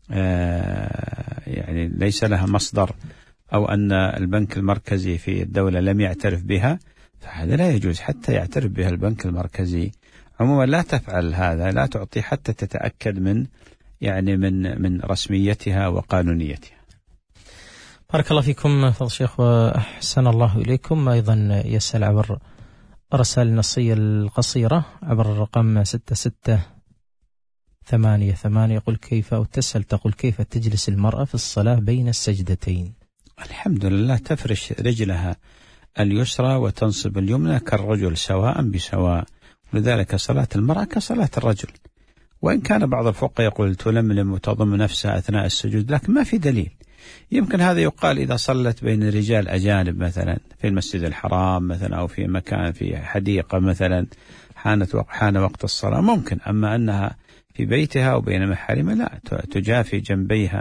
يعني ليس لها مصدر، أو أن البنك المركزي في الدولة لم يعترف بها، فهذا لا يجوز حتى يعترف بها البنك المركزي. عموما لا تفعل هذا، لا تعطي حتى تتأكد من يعني من من رسميتها وقانونيتها. بارك الله فيكم فضل الشيخ وأحسن الله إليكم. أيضا يسأل عبر الرسائل النصية القصيرة عبر الرقم ستة ستة ثمانية ثمانية، يقول كيف أو تسأل تقول كيف تجلس المرأة في الصلاة بين السجدتين؟ الحمد لله، تفرش رجلها اليسرى وتنصب اليمنى كالرجل سواء بسواء، ولذلك صلاة المرأة كصلاة الرجل. وإن كان بعض الفقهاء يقول تلملم وتضم نفسها أثناء السجود، لكن ما في دليل. يمكن هذا يقال إذا صلت بين رجال أجانب مثلا في المسجد الحرام مثلا، أو في مكان في حديقة مثلا حانت وق... حان وقت الصلاة ممكن. أما أنها في بيتها وبين محارمها لا، تجافي جنبيها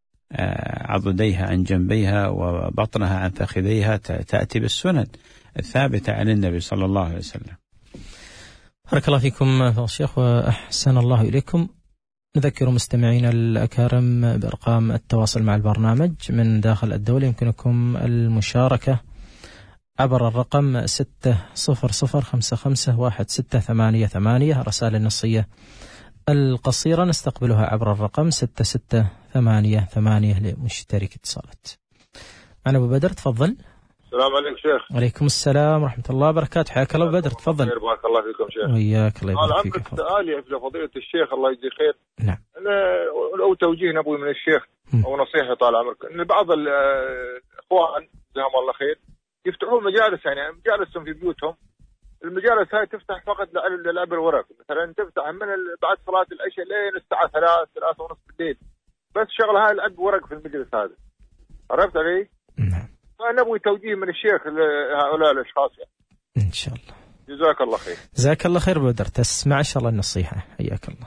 عضديها عن جنبيها وبطنها عن فخذيها، تأتي بالسنن الثابتة عن النبي صلى الله عليه وسلم. بارك الله فيكم فضل الشيخ وأحسن الله إليكم. نذكر مستمعينا الأكارم بأرقام التواصل مع البرنامج من داخل الدولة. يمكنكم المشاركة عبر الرقم ستة صفر صفر خمسة خمسة واحد ستة ثمانية ثمانية. رسائل النصية القصيرة نستقبلها عبر الرقم ستة ستة ثمانية ثمانية لمشترك اتصالات. أنا أبو بدر، تفضل. السلام عليكم شيخ. وعليكم السلام ورحمة الله وبركاته. حياك الله أبو بدر، تفضل. بارك الله فيكم شيخ. وياك الله يبارك فيك. أنا سؤالي لفضيلة الشيخ الله يجزيه خير. نعم. أنا لو توجيه نبوي من الشيخ م. أو نصيحة طال عمرك، إن بعض الإخوان جزاهم الله خير يفتحون مجالس، يعني مجالسهم في بيوتهم، المجالس هاي تفتح فقط للعب الورق، مثلا تفتح من بعد صلاة العشاء لين الساعة ثلاث ثلاثة ونص بالليل، بس شغل هاي العب ورق في المجلس هذا. عرفت علي؟ نعم. فنبوي توجيه من الشيخ لهؤلاء الأشخاص يعني. إن شاء الله. جزاك الله خير. جزاك الله خير بدر، تسمع إن شاء الله النصيحة. حياك الله.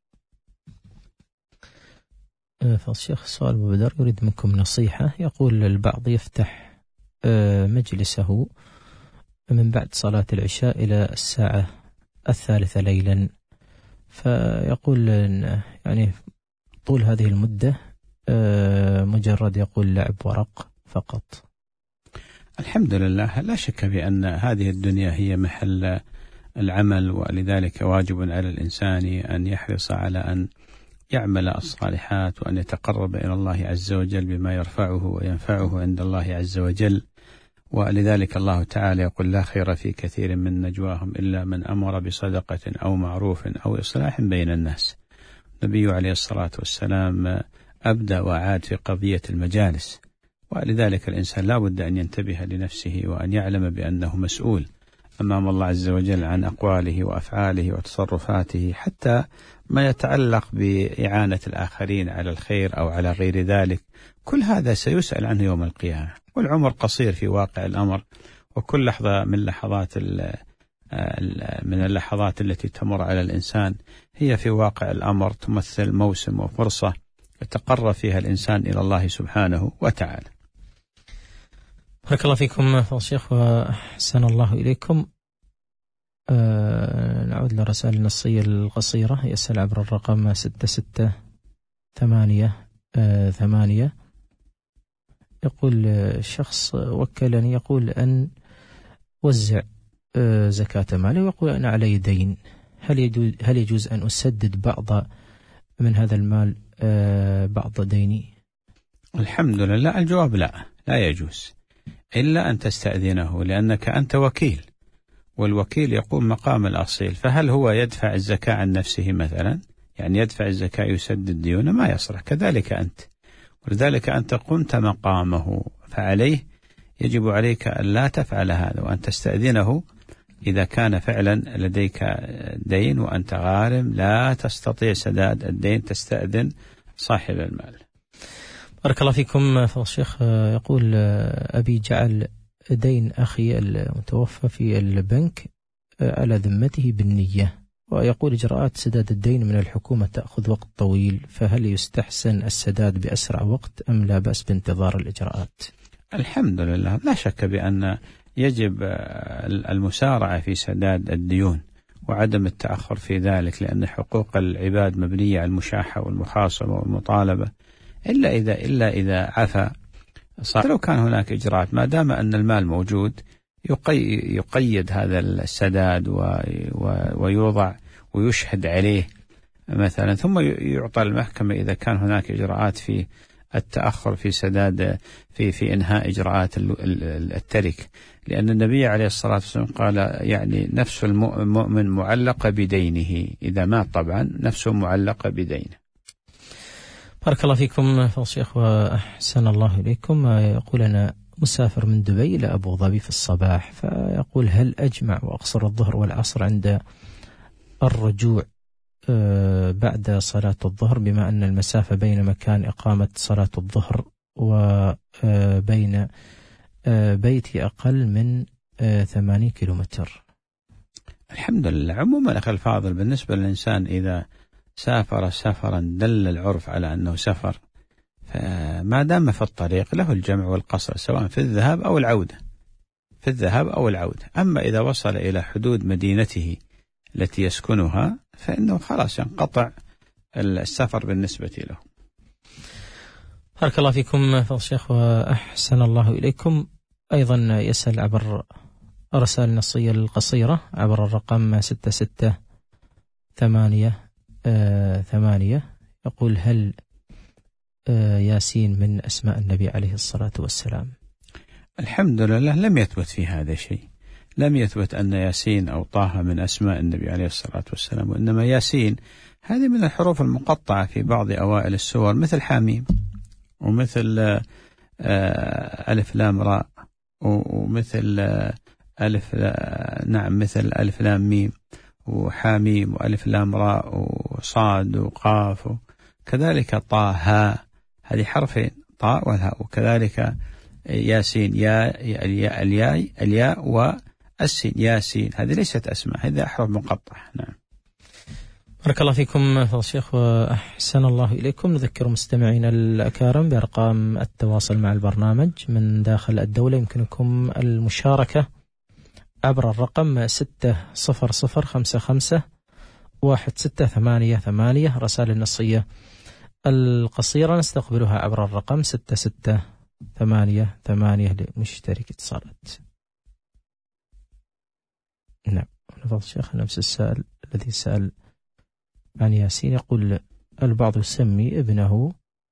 فالشيخ سؤال أبو بدر يريد منكم نصيحة. يقول البعض يفتح مجلسه من بعد صلاة العشاء إلى الساعة الثالثة ليلا، فيقول يعني طول هذه المدة مجرد يقول لعب ورق فقط؟ الحمد لله، لا شك بأن هذه الدنيا هي محل العمل، ولذلك واجب على الإنسان أن يحرص على أن يعمل الصالحات وأن يتقرب إلى الله عز وجل بما يرفعه وينفعه عند الله عز وجل. ولذلك الله تعالى يقول: لا خير في كثير من نجواهم إلا من أمر بصدقة أو معروف أو إصلاح بين الناس. النبي عليه الصلاة والسلام أبدأ وعاد في قضية المجالس، ولذلك الإنسان لا بد أن ينتبه لنفسه وأن يعلم بأنه مسؤول أمام الله عز وجل عن أقواله وأفعاله وتصرفاته، حتى ما يتعلق بإعانة الآخرين على الخير أو على غير ذلك، كل هذا سيسأل عنه يوم القيامة. والعمر قصير في واقع الأمر، وكل لحظة من لحظات من اللحظات التي تمر على الإنسان هي في واقع الأمر تمثل موسم وفرصة يتقرب فيها الإنسان إلى الله سبحانه وتعالى. بارك الله فيكم فضل الشيخ وأحسن الله إليكم. أه نعود للرسائل النصية القصيرة. يسأل عبر الرقم ستة ستة ثمانية أه ثمانية. يقول شخص وكلني يقول أن وزع أه زكاة مالي، ويقول أنا علي دين، هل يجوز, هل يجوز أن أسدد بعض من هذا المال أه بعض ديني؟ الحمد لله، الجواب لا، لا يجوز إلا أن تستأذنه، لأنك أنت وكيل، والوكيل يقوم مقام الأصيل. فهل هو يدفع الزكاة عن نفسه مثلا؟ يعني يدفع الزكاة يسدد ديونه؟ ما يصلح. كذلك أنت، ولذلك أنت قمت مقامه، فعليه يجب عليك أن لا تفعل هذا، وأن تستأذنه إذا كان فعلا لديك دين وأنت غارم لا تستطيع سداد الدين، تستأذن صاحب المال. بارك الله فيكم فضل الشيخ. يقول أبي جعل دين أخي المتوفى في البنك على ذمته بالنية، ويقول إجراءات سداد الدين من الحكومة تأخذ وقت طويل، فهل يستحسن السداد بأسرع وقت أم لا بأس بانتظار الإجراءات؟ الحمد لله، لا شك بأن يجب المسارعة في سداد الديون وعدم التأخر في ذلك، لأن حقوق العباد مبنية على المشاحة والمخاصمة والمطالبة، إلا إذا إلا إذا عفا صار. لو كان هناك إجراءات، ما دام أن المال موجود يقيد هذا السداد ويوضع ويشهد عليه مثلا، ثم يعطى المحكمة إذا كان هناك إجراءات في التأخر في سداد في في إنهاء إجراءات الترك، لأن النبي عليه الصلاة والسلام قال يعني نفس المؤمن معلقة بدينه، إذا مات طبعا نفسه معلقة بدينه. بارك الله فيكم فضل الشيخ وأحسن الله إليكم. يقول أنا مسافر من دبي إلى أبو ظبي في الصباح، فيقول هل أجمع وأقصر الظهر والعصر عند الرجوع بعد صلاة الظهر، بما أن المسافة بين مكان إقامة صلاة الظهر وبين بيتي أقل من ثمانين كيلومتر؟ الحمد لله. عموما أخي الفاضل، بالنسبة للإنسان إذا سافر سفرا دل العرف على أنه سفر، فما دام في الطريق له الجمع والقصر، سواء في الذهاب أو العودة في الذهاب أو العودة. أما إذا وصل إلى حدود مدينته التي يسكنها فإنه خلاص ينقطع السفر بالنسبة له. بارك الله فيكم فضل الشيخ وأحسن الله إليكم. أيضا يسأل عبر الرسائل النصية القصيرة عبر الرقم ستة ستة ثمانية ثمانية. يقول هل ياسين من أسماء النبي عليه الصلاة والسلام؟ الحمد لله، لم يثبت في هذا شيء، لم يثبت أن ياسين أو طه من أسماء النبي عليه الصلاة والسلام، وإنما ياسين هذه من الحروف المقطعة في بعض أوائل السور، مثل حاميم ومثل ألف لام راء ومثل ألف نعم مثل ألف لام ميم وحاميم وألف لام راء وصاد وقاف، كذلك طه ها، هذه حرفين طاء والهاء، وكذلك ياسين يا الياء الياء الياء والسين ياسين، هذه ليست أسماء، هذه أحرف مقطعة. نعم. بارك الله فيكم فضل الشيخ وأحسن الله إليكم. نذكر مستمعينا الأكارم بأرقام التواصل مع البرنامج من داخل الدولة، يمكنكم المشاركة عبر الرقم ستة صفر صفر خمسة خمسة واحد ستة ثمانية ثمانية، رسائل النصية القصيرة نستقبلها عبر الرقم ستة ستة ثمانية ثمانية لمشترك اتصالات. نعم، نفضل الشيخ نفس السائل الذي سأل عن ياسين، يقول البعض يسمي ابنه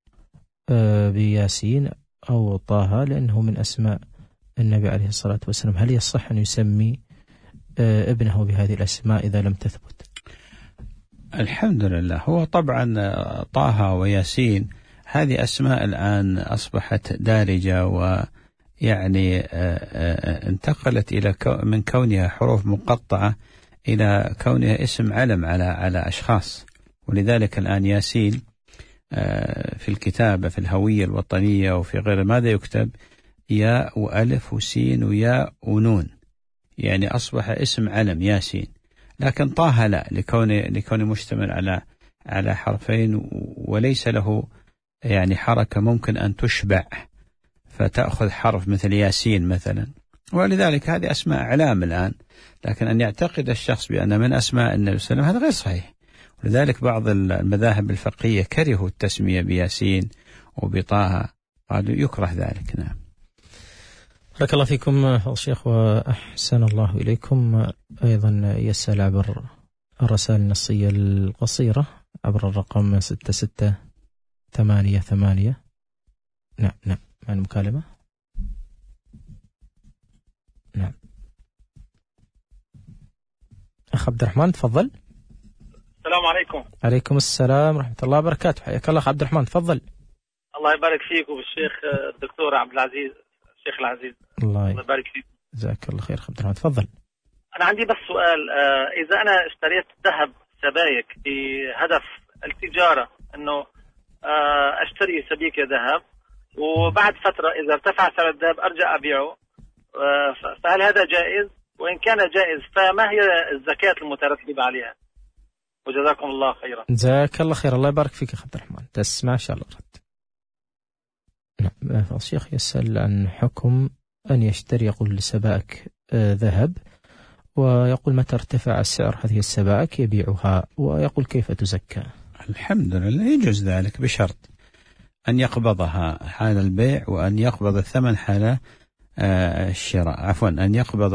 بياسين أو طه لأنه من أسماء النبي عليه الصلاة والسلام، هل يصح أن يسمي ابنه بهذه الأسماء إذا لم تثبت؟ الحمد لله. هو طبعا طه وياسين هذه أسماء الآن أصبحت دارجة، ويعني انتقلت إلى من كونها حروف مقطعة إلى كونها اسم علم على على أشخاص. ولذلك الآن ياسين في الكتابة في الهوية الوطنية وفي غير ماذا يكتب ياء وألف وسين وياء ونون، يعني أصبح اسم علم ياسين. لكن طه لا، لكونه لكونه مشتمل على على حرفين وليس له يعني حركة ممكن أن تشبع فتأخذ حرف مثل ياسين مثلا، ولذلك هذه أسماء أعلام الآن. لكن أن يعتقد الشخص بأن من أسماء النبي صلى الله عليه وسلم هذا غير صحيح. ولذلك بعض المذاهب الفقهية كرهوا التسمية بياسين وبطه، قالوا يكره ذلك. نعم. بارك الله فيكم الشيخ وأحسن الله إليكم. أيضا يسأل عبر الرسائل النصية القصيرة عبر الرقم ستة ستة ثمانية ثمانية. نعم نعم مع المكالمة. نعم أخ عبد الرحمن تفضل. السلام عليكم. عليكم السلام ورحمة الله وبركاته، حياك الله عبد الرحمن تفضل. الله يبارك فيك وبالشيخ الدكتور عبد العزيز الشيخ العزيز. الله يبارك فيك. جزاك الله خير عبد الرحمن تفضل. أنا عندي بس سؤال، إذا أنا اشتريت ذهب سبائك بهدف التجارة إنه أشتري سبيكة ذهب وبعد فترة إذا ارتفع سعر الذهب أرجع أبيعه، فهل هذا جائز؟ وإن كان جائز فما هي الزكاة المترتبة عليها؟ وجزاكم الله خيرا. جزاك الله خير، الله يبارك فيك يا عبد الرحمن، تسمع إن شاء الله رد. نعم الشيخ يسأل عن حكم أن يشتري يقول سبائك ذهب، ويقول متى ارتفع السعر هذه السبائك يبيعها، ويقول كيف تزكى؟ الحمد لله يجوز ذلك بشرط أن يقبضها حال البيع وأن يقبض الثمن حال الشراء، عفوا أن يقبض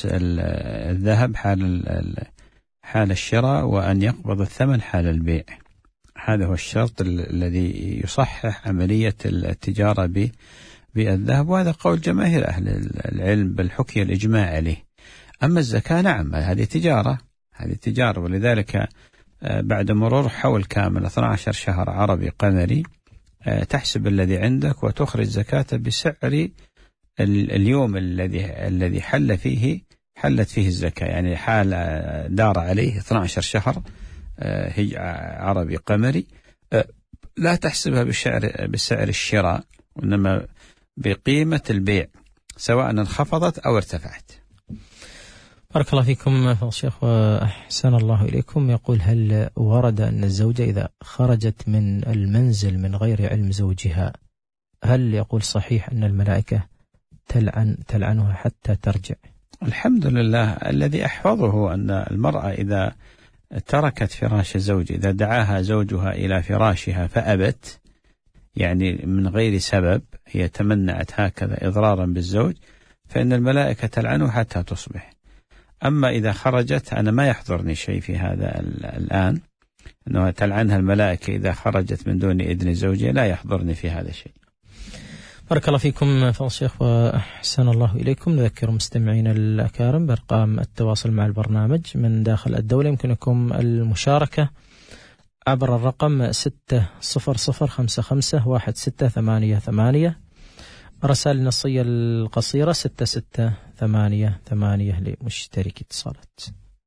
الذهب حال حال الشراء وأن يقبض الثمن حال البيع. هذا هو الشرط الذي يصحح عملية التجارة بالذهب، وهذا قول جماهير أهل العلم بل حكي الإجماع عليه. أما الزكاة نعم هذه تجارة، هذه تجارة، ولذلك بعد مرور حول كامل اثني عشر شهر عربي قمري تحسب الذي عندك وتخرج زكاة بسعر اليوم الذي الذي حل فيه حلت فيه الزكاة، يعني حال دار عليه اثني عشر شهر هي عربي قمري، لا تحسبها بالسعر بالسعر الشراء وإنما بقيمة البيع سواء انخفضت أو ارتفعت. بارك الله فيكم الشيخ وأحسن الله إليكم. يقول هل ورد أن الزوجة إذا خرجت من المنزل من غير علم زوجها هل يقول صحيح أن الملائكة تلعن تلعنها حتى ترجع؟ الحمد لله. الذي أحفظه أن المرأة إذا تركت فراش زوج، إذا دعاها زوجها إلى فراشها فأبت، يعني من غير سبب هي تمنعت هكذا إضرارا بالزوج، فإن الملائكة تلعنه حتى تصبح. أما إذا خرجت، أنا ما يحضرني شيء في هذا الآن أنه تلعنها الملائكة إذا خرجت من دون إذن زوجها، لا يحضرني في هذا شيء. بارك الله فيكم فضل الشيخ وأحسن الله إليكم. نذكر مستمعين الأكارم بأرقام التواصل مع البرنامج من داخل الدولة، يمكنكم المشاركة عبر الرقم ستة صفر صفر خمسة خمسة واحد ستة ثمانية ثمانية، رسائل النصية القصيرة ستة ستة ثمانية ثمانية لمشترك اتصالات.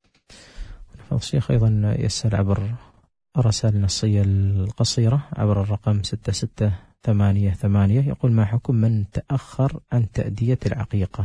فضل الشيخ أيضا يسأل عبر الرسائل النصية القصيرة عبر الرقم ستة ستة ثمانية ثمانية، يقول ما حكم من تأخر عن تأدية العقيقة؟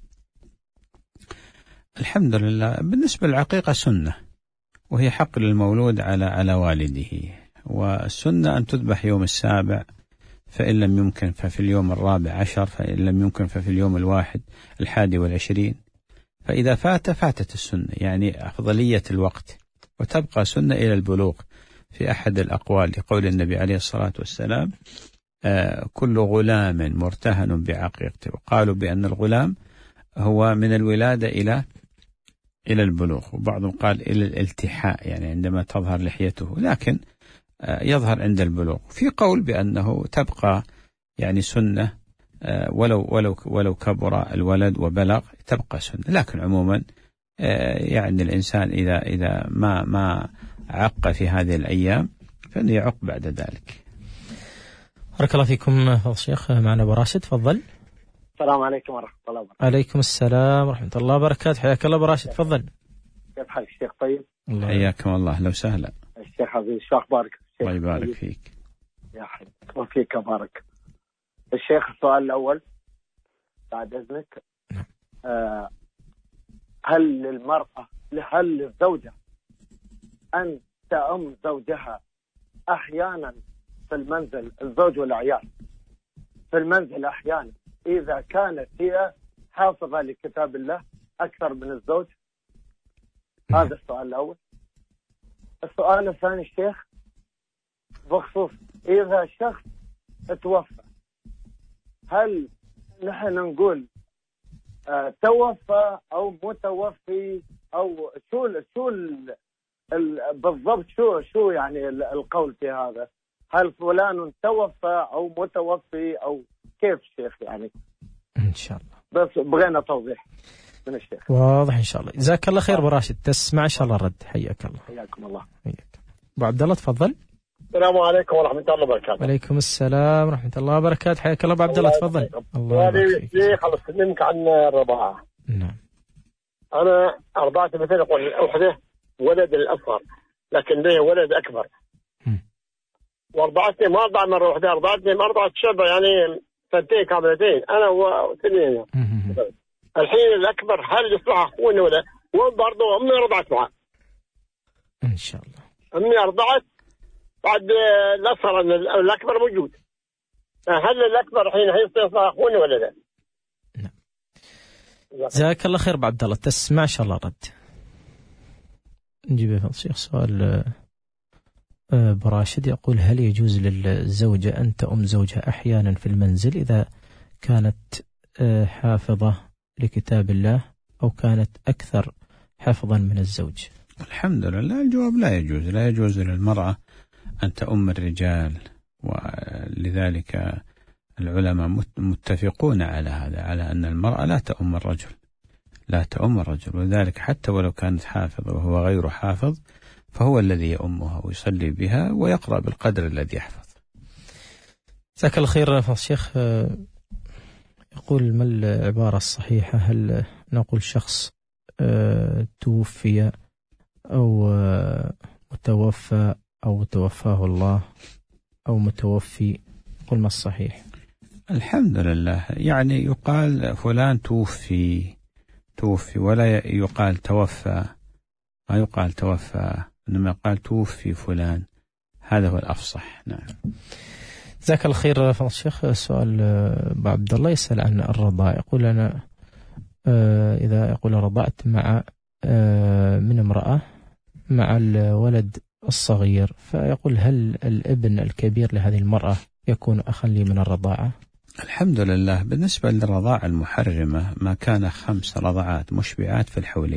الحمد لله. بالنسبة للعقيقة سنة، وهي حق للمولود على على والده، والسنة أن تذبح يوم السابع، فإن لم يمكن ففي اليوم الرابع عشر، فإن لم يمكن ففي اليوم الواحد الحادي والعشرين. فإذا فات فاتت السنة، يعني أفضلية الوقت، وتبقى سنة إلى البلوغ. في أحد الأقوال لقول النبي عليه الصلاة والسلام آه كل غلام مرتهن بعقيقته، وقالوا بأن الغلام هو من الولادة إلى إلى البلوغ، وبعضهم قال إلى الالتحاء يعني عندما تظهر لحيته، لكن آه يظهر عند البلوغ. في قول بأنه تبقى يعني سنة آه ولو ولو ولو كبر الولد وبلغ تبقى سنة، لكن عموما آه يعني الإنسان إذا إذا ما ما عق في هذه الأيام فإنه يعق بعد ذلك. بارك الله فيكم فضل الشيخ. معنا أبو راشد، تفضل. السلام عليكم ورحمة الله وبركاته. عليكم السلام ورحمة الله وبركاته. حياك الله أبو راشد، تفضل. كيف حالك الشيخ؟ طيب. حياكم الله، لو سهلا. الشيخ عزيز، شو أخبارك؟ الله يبارك فيك. يا حبيبي وفيك بارك. الشيخ السؤال الأول بعد إذنك، آه هل للمرأة هل للزوجة أن تأم زوجها أحيانا في المنزل، الزوج والعيال في المنزل أحيانا إذا كانت هي حافظة لكتاب الله أكثر من الزوج؟ هذا السؤال الأول. السؤال الثاني الشيخ بخصوص إذا شخص توفى، هل نحن نقول آه توفى أو متوفي، أو شو شو ال ال بالضبط شو شو يعني القول في هذا؟ هل فلان توفى أو متوفي أو كيف الشيخ يعني؟ إن شاء الله. بس بغينا توضيح من الشيخ. واضح إن شاء الله. جزاك الله خير أبو راشد، تسمع إن شاء الله الرد. حياك الله. حياكم الله. حياك. أبو عبد الله تفضل. السلام عليكم ورحمة الله وبركاته. وعليكم السلام ورحمة الله وبركاته. حياك الله أبو عبد الله، تفضل. الله يبارك فيك. خلص منك عن الرضاعة. نعم. أنا أرضعت مثلا وحدة ولد الأصغر، لكن به ولد أكبر. وارضعتني ما ارضع مره واحده، ارضعتني ارضعت شابه يعني سنتين كاملتين انا وسنين. الحين الاكبر هل يصلح اخواني ولا؟ وبرضه امي رضعت معه. ان شاء الله. امي ارضعت بعد الاصغر، الاكبر موجود. هل الاكبر الحين يصلح اخواني ولا لا؟ نعم. جزاك الله خير ابو عبد الله، تسمع ان شاء الله رد. نجيب يا فضل الشيخ سؤال أبو راشد، يقول هل يجوز للزوجة أن تؤم زوجها أحيانا في المنزل إذا كانت حافظة لكتاب الله أو كانت أكثر حفظا من الزوج؟ الحمد لله الجواب لا يجوز. لا يجوز للمرأة أن تؤم الرجال، ولذلك العلماء متفقون على هذا، على أن المرأة لا تؤم الرجل، لا تؤم الرجل، ولذلك حتى ولو كانت حافظة وهو غير حافظ فهو الذي يؤمها ويصلي بها ويقرأ بالقدر الذي يحفظ. جزاك الله خير فضل الشيخ. يقول ما العبارة الصحيحة؟ هل نقول شخص توفي أو متوفى أو توفاه الله أو متوفي؟ قل ما الصحيح؟ الحمد لله يعني يقال فلان توفي توفي ولا يقال توفى، ما يقال توفى، إنما قال توفي فلان، هذا هو الأفصح. نعم. جزاك الله خير فضل الشيخ. سؤال أبو عبد الله يسأل عن الرضاع، يقول أنا إذا يقول رضعت مع من امرأة مع الولد الصغير، فيقول هل الابن الكبير لهذه المرأة يكون أخا لي من الرضاعة؟ الحمد لله بالنسبة للرضاعة المحرمة ما كان خمس رضعات مشبعات في الحولين،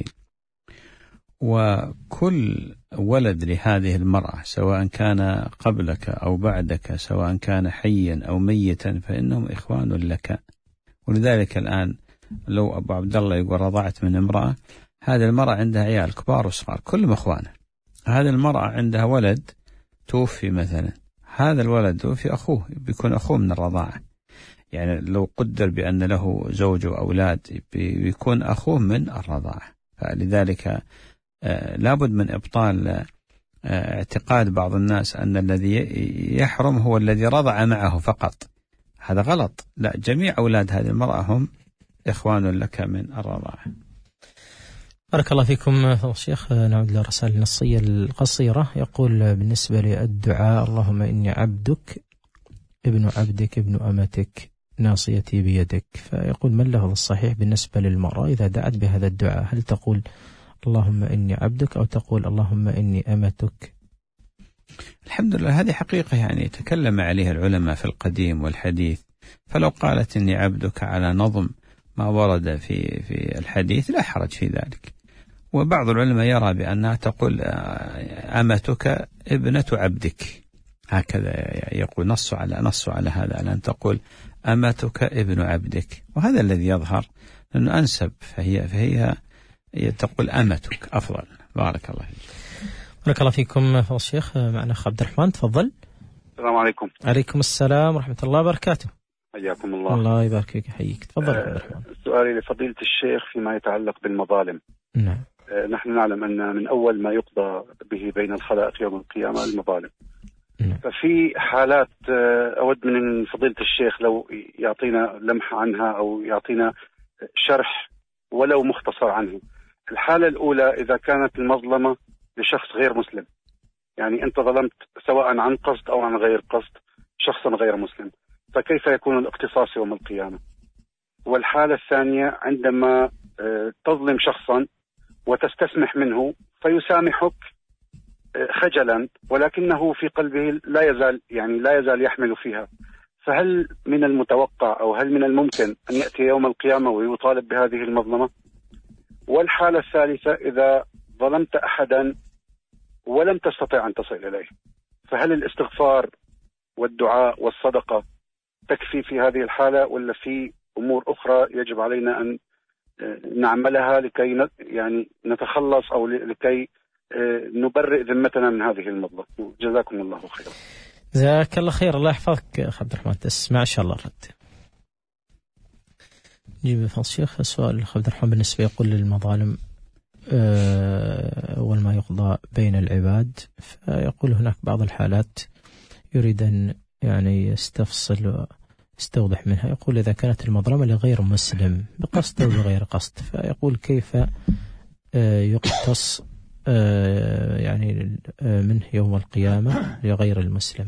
وكل ولد لهذه المرأة سواء كان قبلك أو بعدك، سواء كان حيا أو ميتا، فإنهم إخوان لك. ولذلك الآن لو أبو عبد الله يقول رضعت من امرأة، هذه المرأة عندها عيال كبار وصغار كلهم إخوانه. هذه المرأة عندها ولد توفي مثلا، هذا الولد توفي أخوه، بيكون أخوه من الرضاعة. يعني لو قدر بأن له زوج وأولاد بيكون أخوه من الرضاعة. فلذلك آه لابد من إبطال آه اعتقاد بعض الناس أن الذي يحرم هو الذي رضع معه فقط، هذا غلط. لا، جميع أولاد هذه المرأة هم إخوان لك من الرضاعة. بارك الله فيكم فضل الشيخ. نعود للرسائل النصية القصيرة. يقول بالنسبة للدعاء اللهم إني عبدك ابن عبدك ابن أمتك ناصيتي بيدك، فيقول ما اللفظ الصحيح بالنسبة للمرأة إذا دعت بهذا الدعاء؟ هل تقول اللهم إني عبدك أو تقول اللهم إني أمتك؟ الحمد لله هذه حقيقة يعني تكلم عليها العلماء في القديم والحديث. فلو قالت إني عبدك على نظم ما ورد في في الحديث لا حرج في ذلك. وبعض العلماء يرى بأنها تقول أمتك ابنة عبدك، هكذا يقول نص على نص على هذا، لأن تقول أمتك ابن عبدك، وهذا الذي يظهر لأنه أنسب، فهي فهي تقول أمتك أفضل. بارك الله فيك. بارك الله فيكم فضل الشيخ. معنا أخ عبد الرحمن، تفضل. السلام عليكم. عليكم السلام ورحمة الله وبركاته. حياكم الله. الله يبارك فيك، حييك. تفضل عبد الرحمن. سؤالي لفضيلة الشيخ فيما يتعلق بالمظالم. نعم. نحن نعلم أن من أول ما يقضى به بين الخلائق يوم القيامة المظالم. نعم. ففي حالات أود من فضيلة الشيخ لو يعطينا لمحة عنها أو يعطينا شرح ولو مختصر عنه. الحالة الأولى إذا كانت المظلمة لشخص غير مسلم، يعني أنت ظلمت سواء عن قصد أو عن غير قصد شخصا غير مسلم، فكيف يكون الاقتصاص يوم القيامة؟ والحالة الثانية عندما تظلم شخصا وتستسمح منه فيسامحك خجلا ولكنه في قلبه لا يزال يعني لا يزال يحمل فيها، فهل من المتوقع أو هل من الممكن أن يأتي يوم القيامة ويطالب بهذه المظلمة؟ والحالة الثالثة إذا ظلمت أحدا ولم تستطع أن تصل إليه، فهل الاستغفار والدعاء والصدقة تكفي في هذه الحالة، ولا في أمور أخرى يجب علينا أن نعملها لكي يعني نتخلص أو لكي نبرئ ذمتنا من هذه المظلمة؟ جزاكم الله خيرا. جزاك الله خير. الله يحفظك أخ عبد الرحمن، تسمع إن شاء الله الرد. نجيب فضل الشيخ. السؤال أخ عبد الرحمن بالنسبة يقول للمظالم أول ما يقضى بين العباد، فيقول هناك بعض الحالات يريد أن يعني يستفصل ويستوضح منها. يقول إذا كانت المظلمة لغير مسلم بقصد أو بغير قصد، فيقول كيف يقتص يعني منه يوم القيامة لغير المسلم؟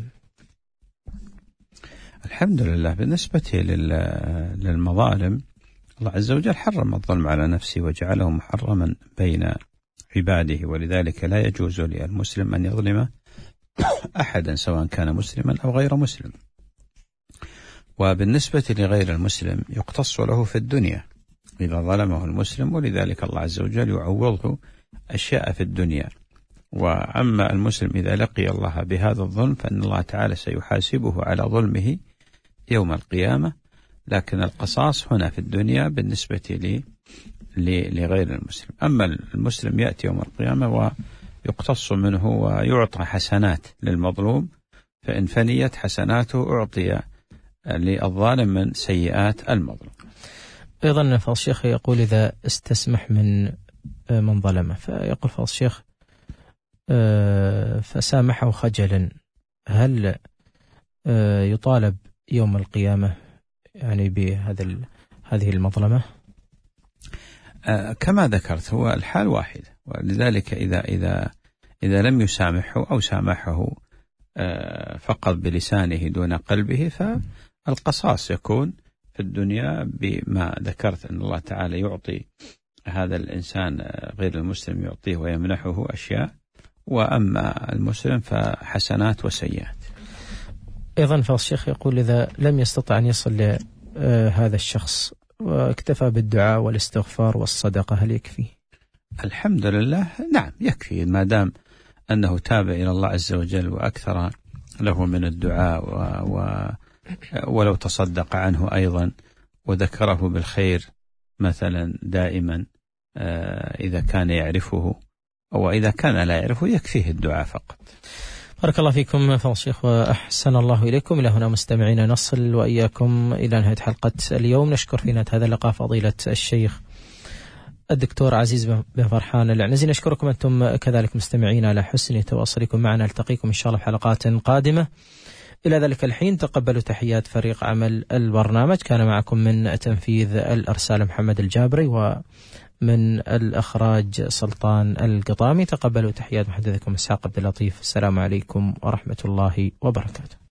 الحمد لله بالنسبة للمظالم الله عز وجل حرم الظلم على نفسه وجعله محرما بين عباده، ولذلك لا يجوز للمسلم أن يظلم أحدا سواء كان مسلما أو غير مسلم. وبالنسبة لغير المسلم يقتص له في الدنيا إذا ظلمه المسلم، ولذلك الله عز وجل يعوضه أشياء في الدنيا. وأما المسلم إذا لقي الله بهذا الظلم فإن الله تعالى سيحاسبه على ظلمه يوم القيامة، لكن القصاص هنا في الدنيا بالنسبة لي لغير المسلم. أما المسلم يأتي يوم القيامة ويقتص منه ويعطى حسنات للمظلوم، فإن فنيت حسناته أعطي للظالم من سيئات المظلوم. أيضا فضل الشيخ يقول إذا استسمح من من ظلمه، فيقول فضل الشيخ فسامحه خجلا، هل يطالب يوم القيامة يعني بهذا هذه المظلمة؟ كما ذكرت هو الحال واحدة، ولذلك إذا إذا إذا لم يسامحه أو سامحه فقط بلسانه دون قلبه فالقصاص يكون في الدنيا بما ذكرت أن الله تعالى يعطي هذا الإنسان غير المسلم يعطيه ويمنحه أشياء، وأما المسلم فحسنات وسيئات. أيضا فالشيخ يقول إذا لم يستطع أن يصل لهذا الشخص واكتفى بالدعاء والاستغفار والصدقة هل يكفي؟ الحمد لله نعم يكفي، ما دام أنه تاب إلى الله عز وجل وأكثر له من الدعاء و و ولو تصدق عنه أيضا وذكره بالخير مثلا دائما إذا كان يعرفه، أو إذا كان لا يعرفه يكفيه الدعاء فقط. بارك الله فيكم فضل الشيخ وأحسن الله إليكم. إلى هنا مستمعين نصل وإياكم إلى نهاية حلقة اليوم. نشكر في نهاية هذا اللقاء فضيلة الشيخ الدكتور عزيز بن فرحان العنزي. نشكركم أنتم كذلك مستمعين على حسن تواصلكم معنا. نلتقيكم إن شاء الله في حلقات قادمة. إلى ذلك الحين تقبلوا تحيات فريق عمل البرنامج. كان معكم من تنفيذ الأرسال محمد الجابري ومن الأخراج سلطان القطامي. تقبلوا تحيات محدثكم إسحاق عبد اللطيف. السلام عليكم ورحمة الله وبركاته.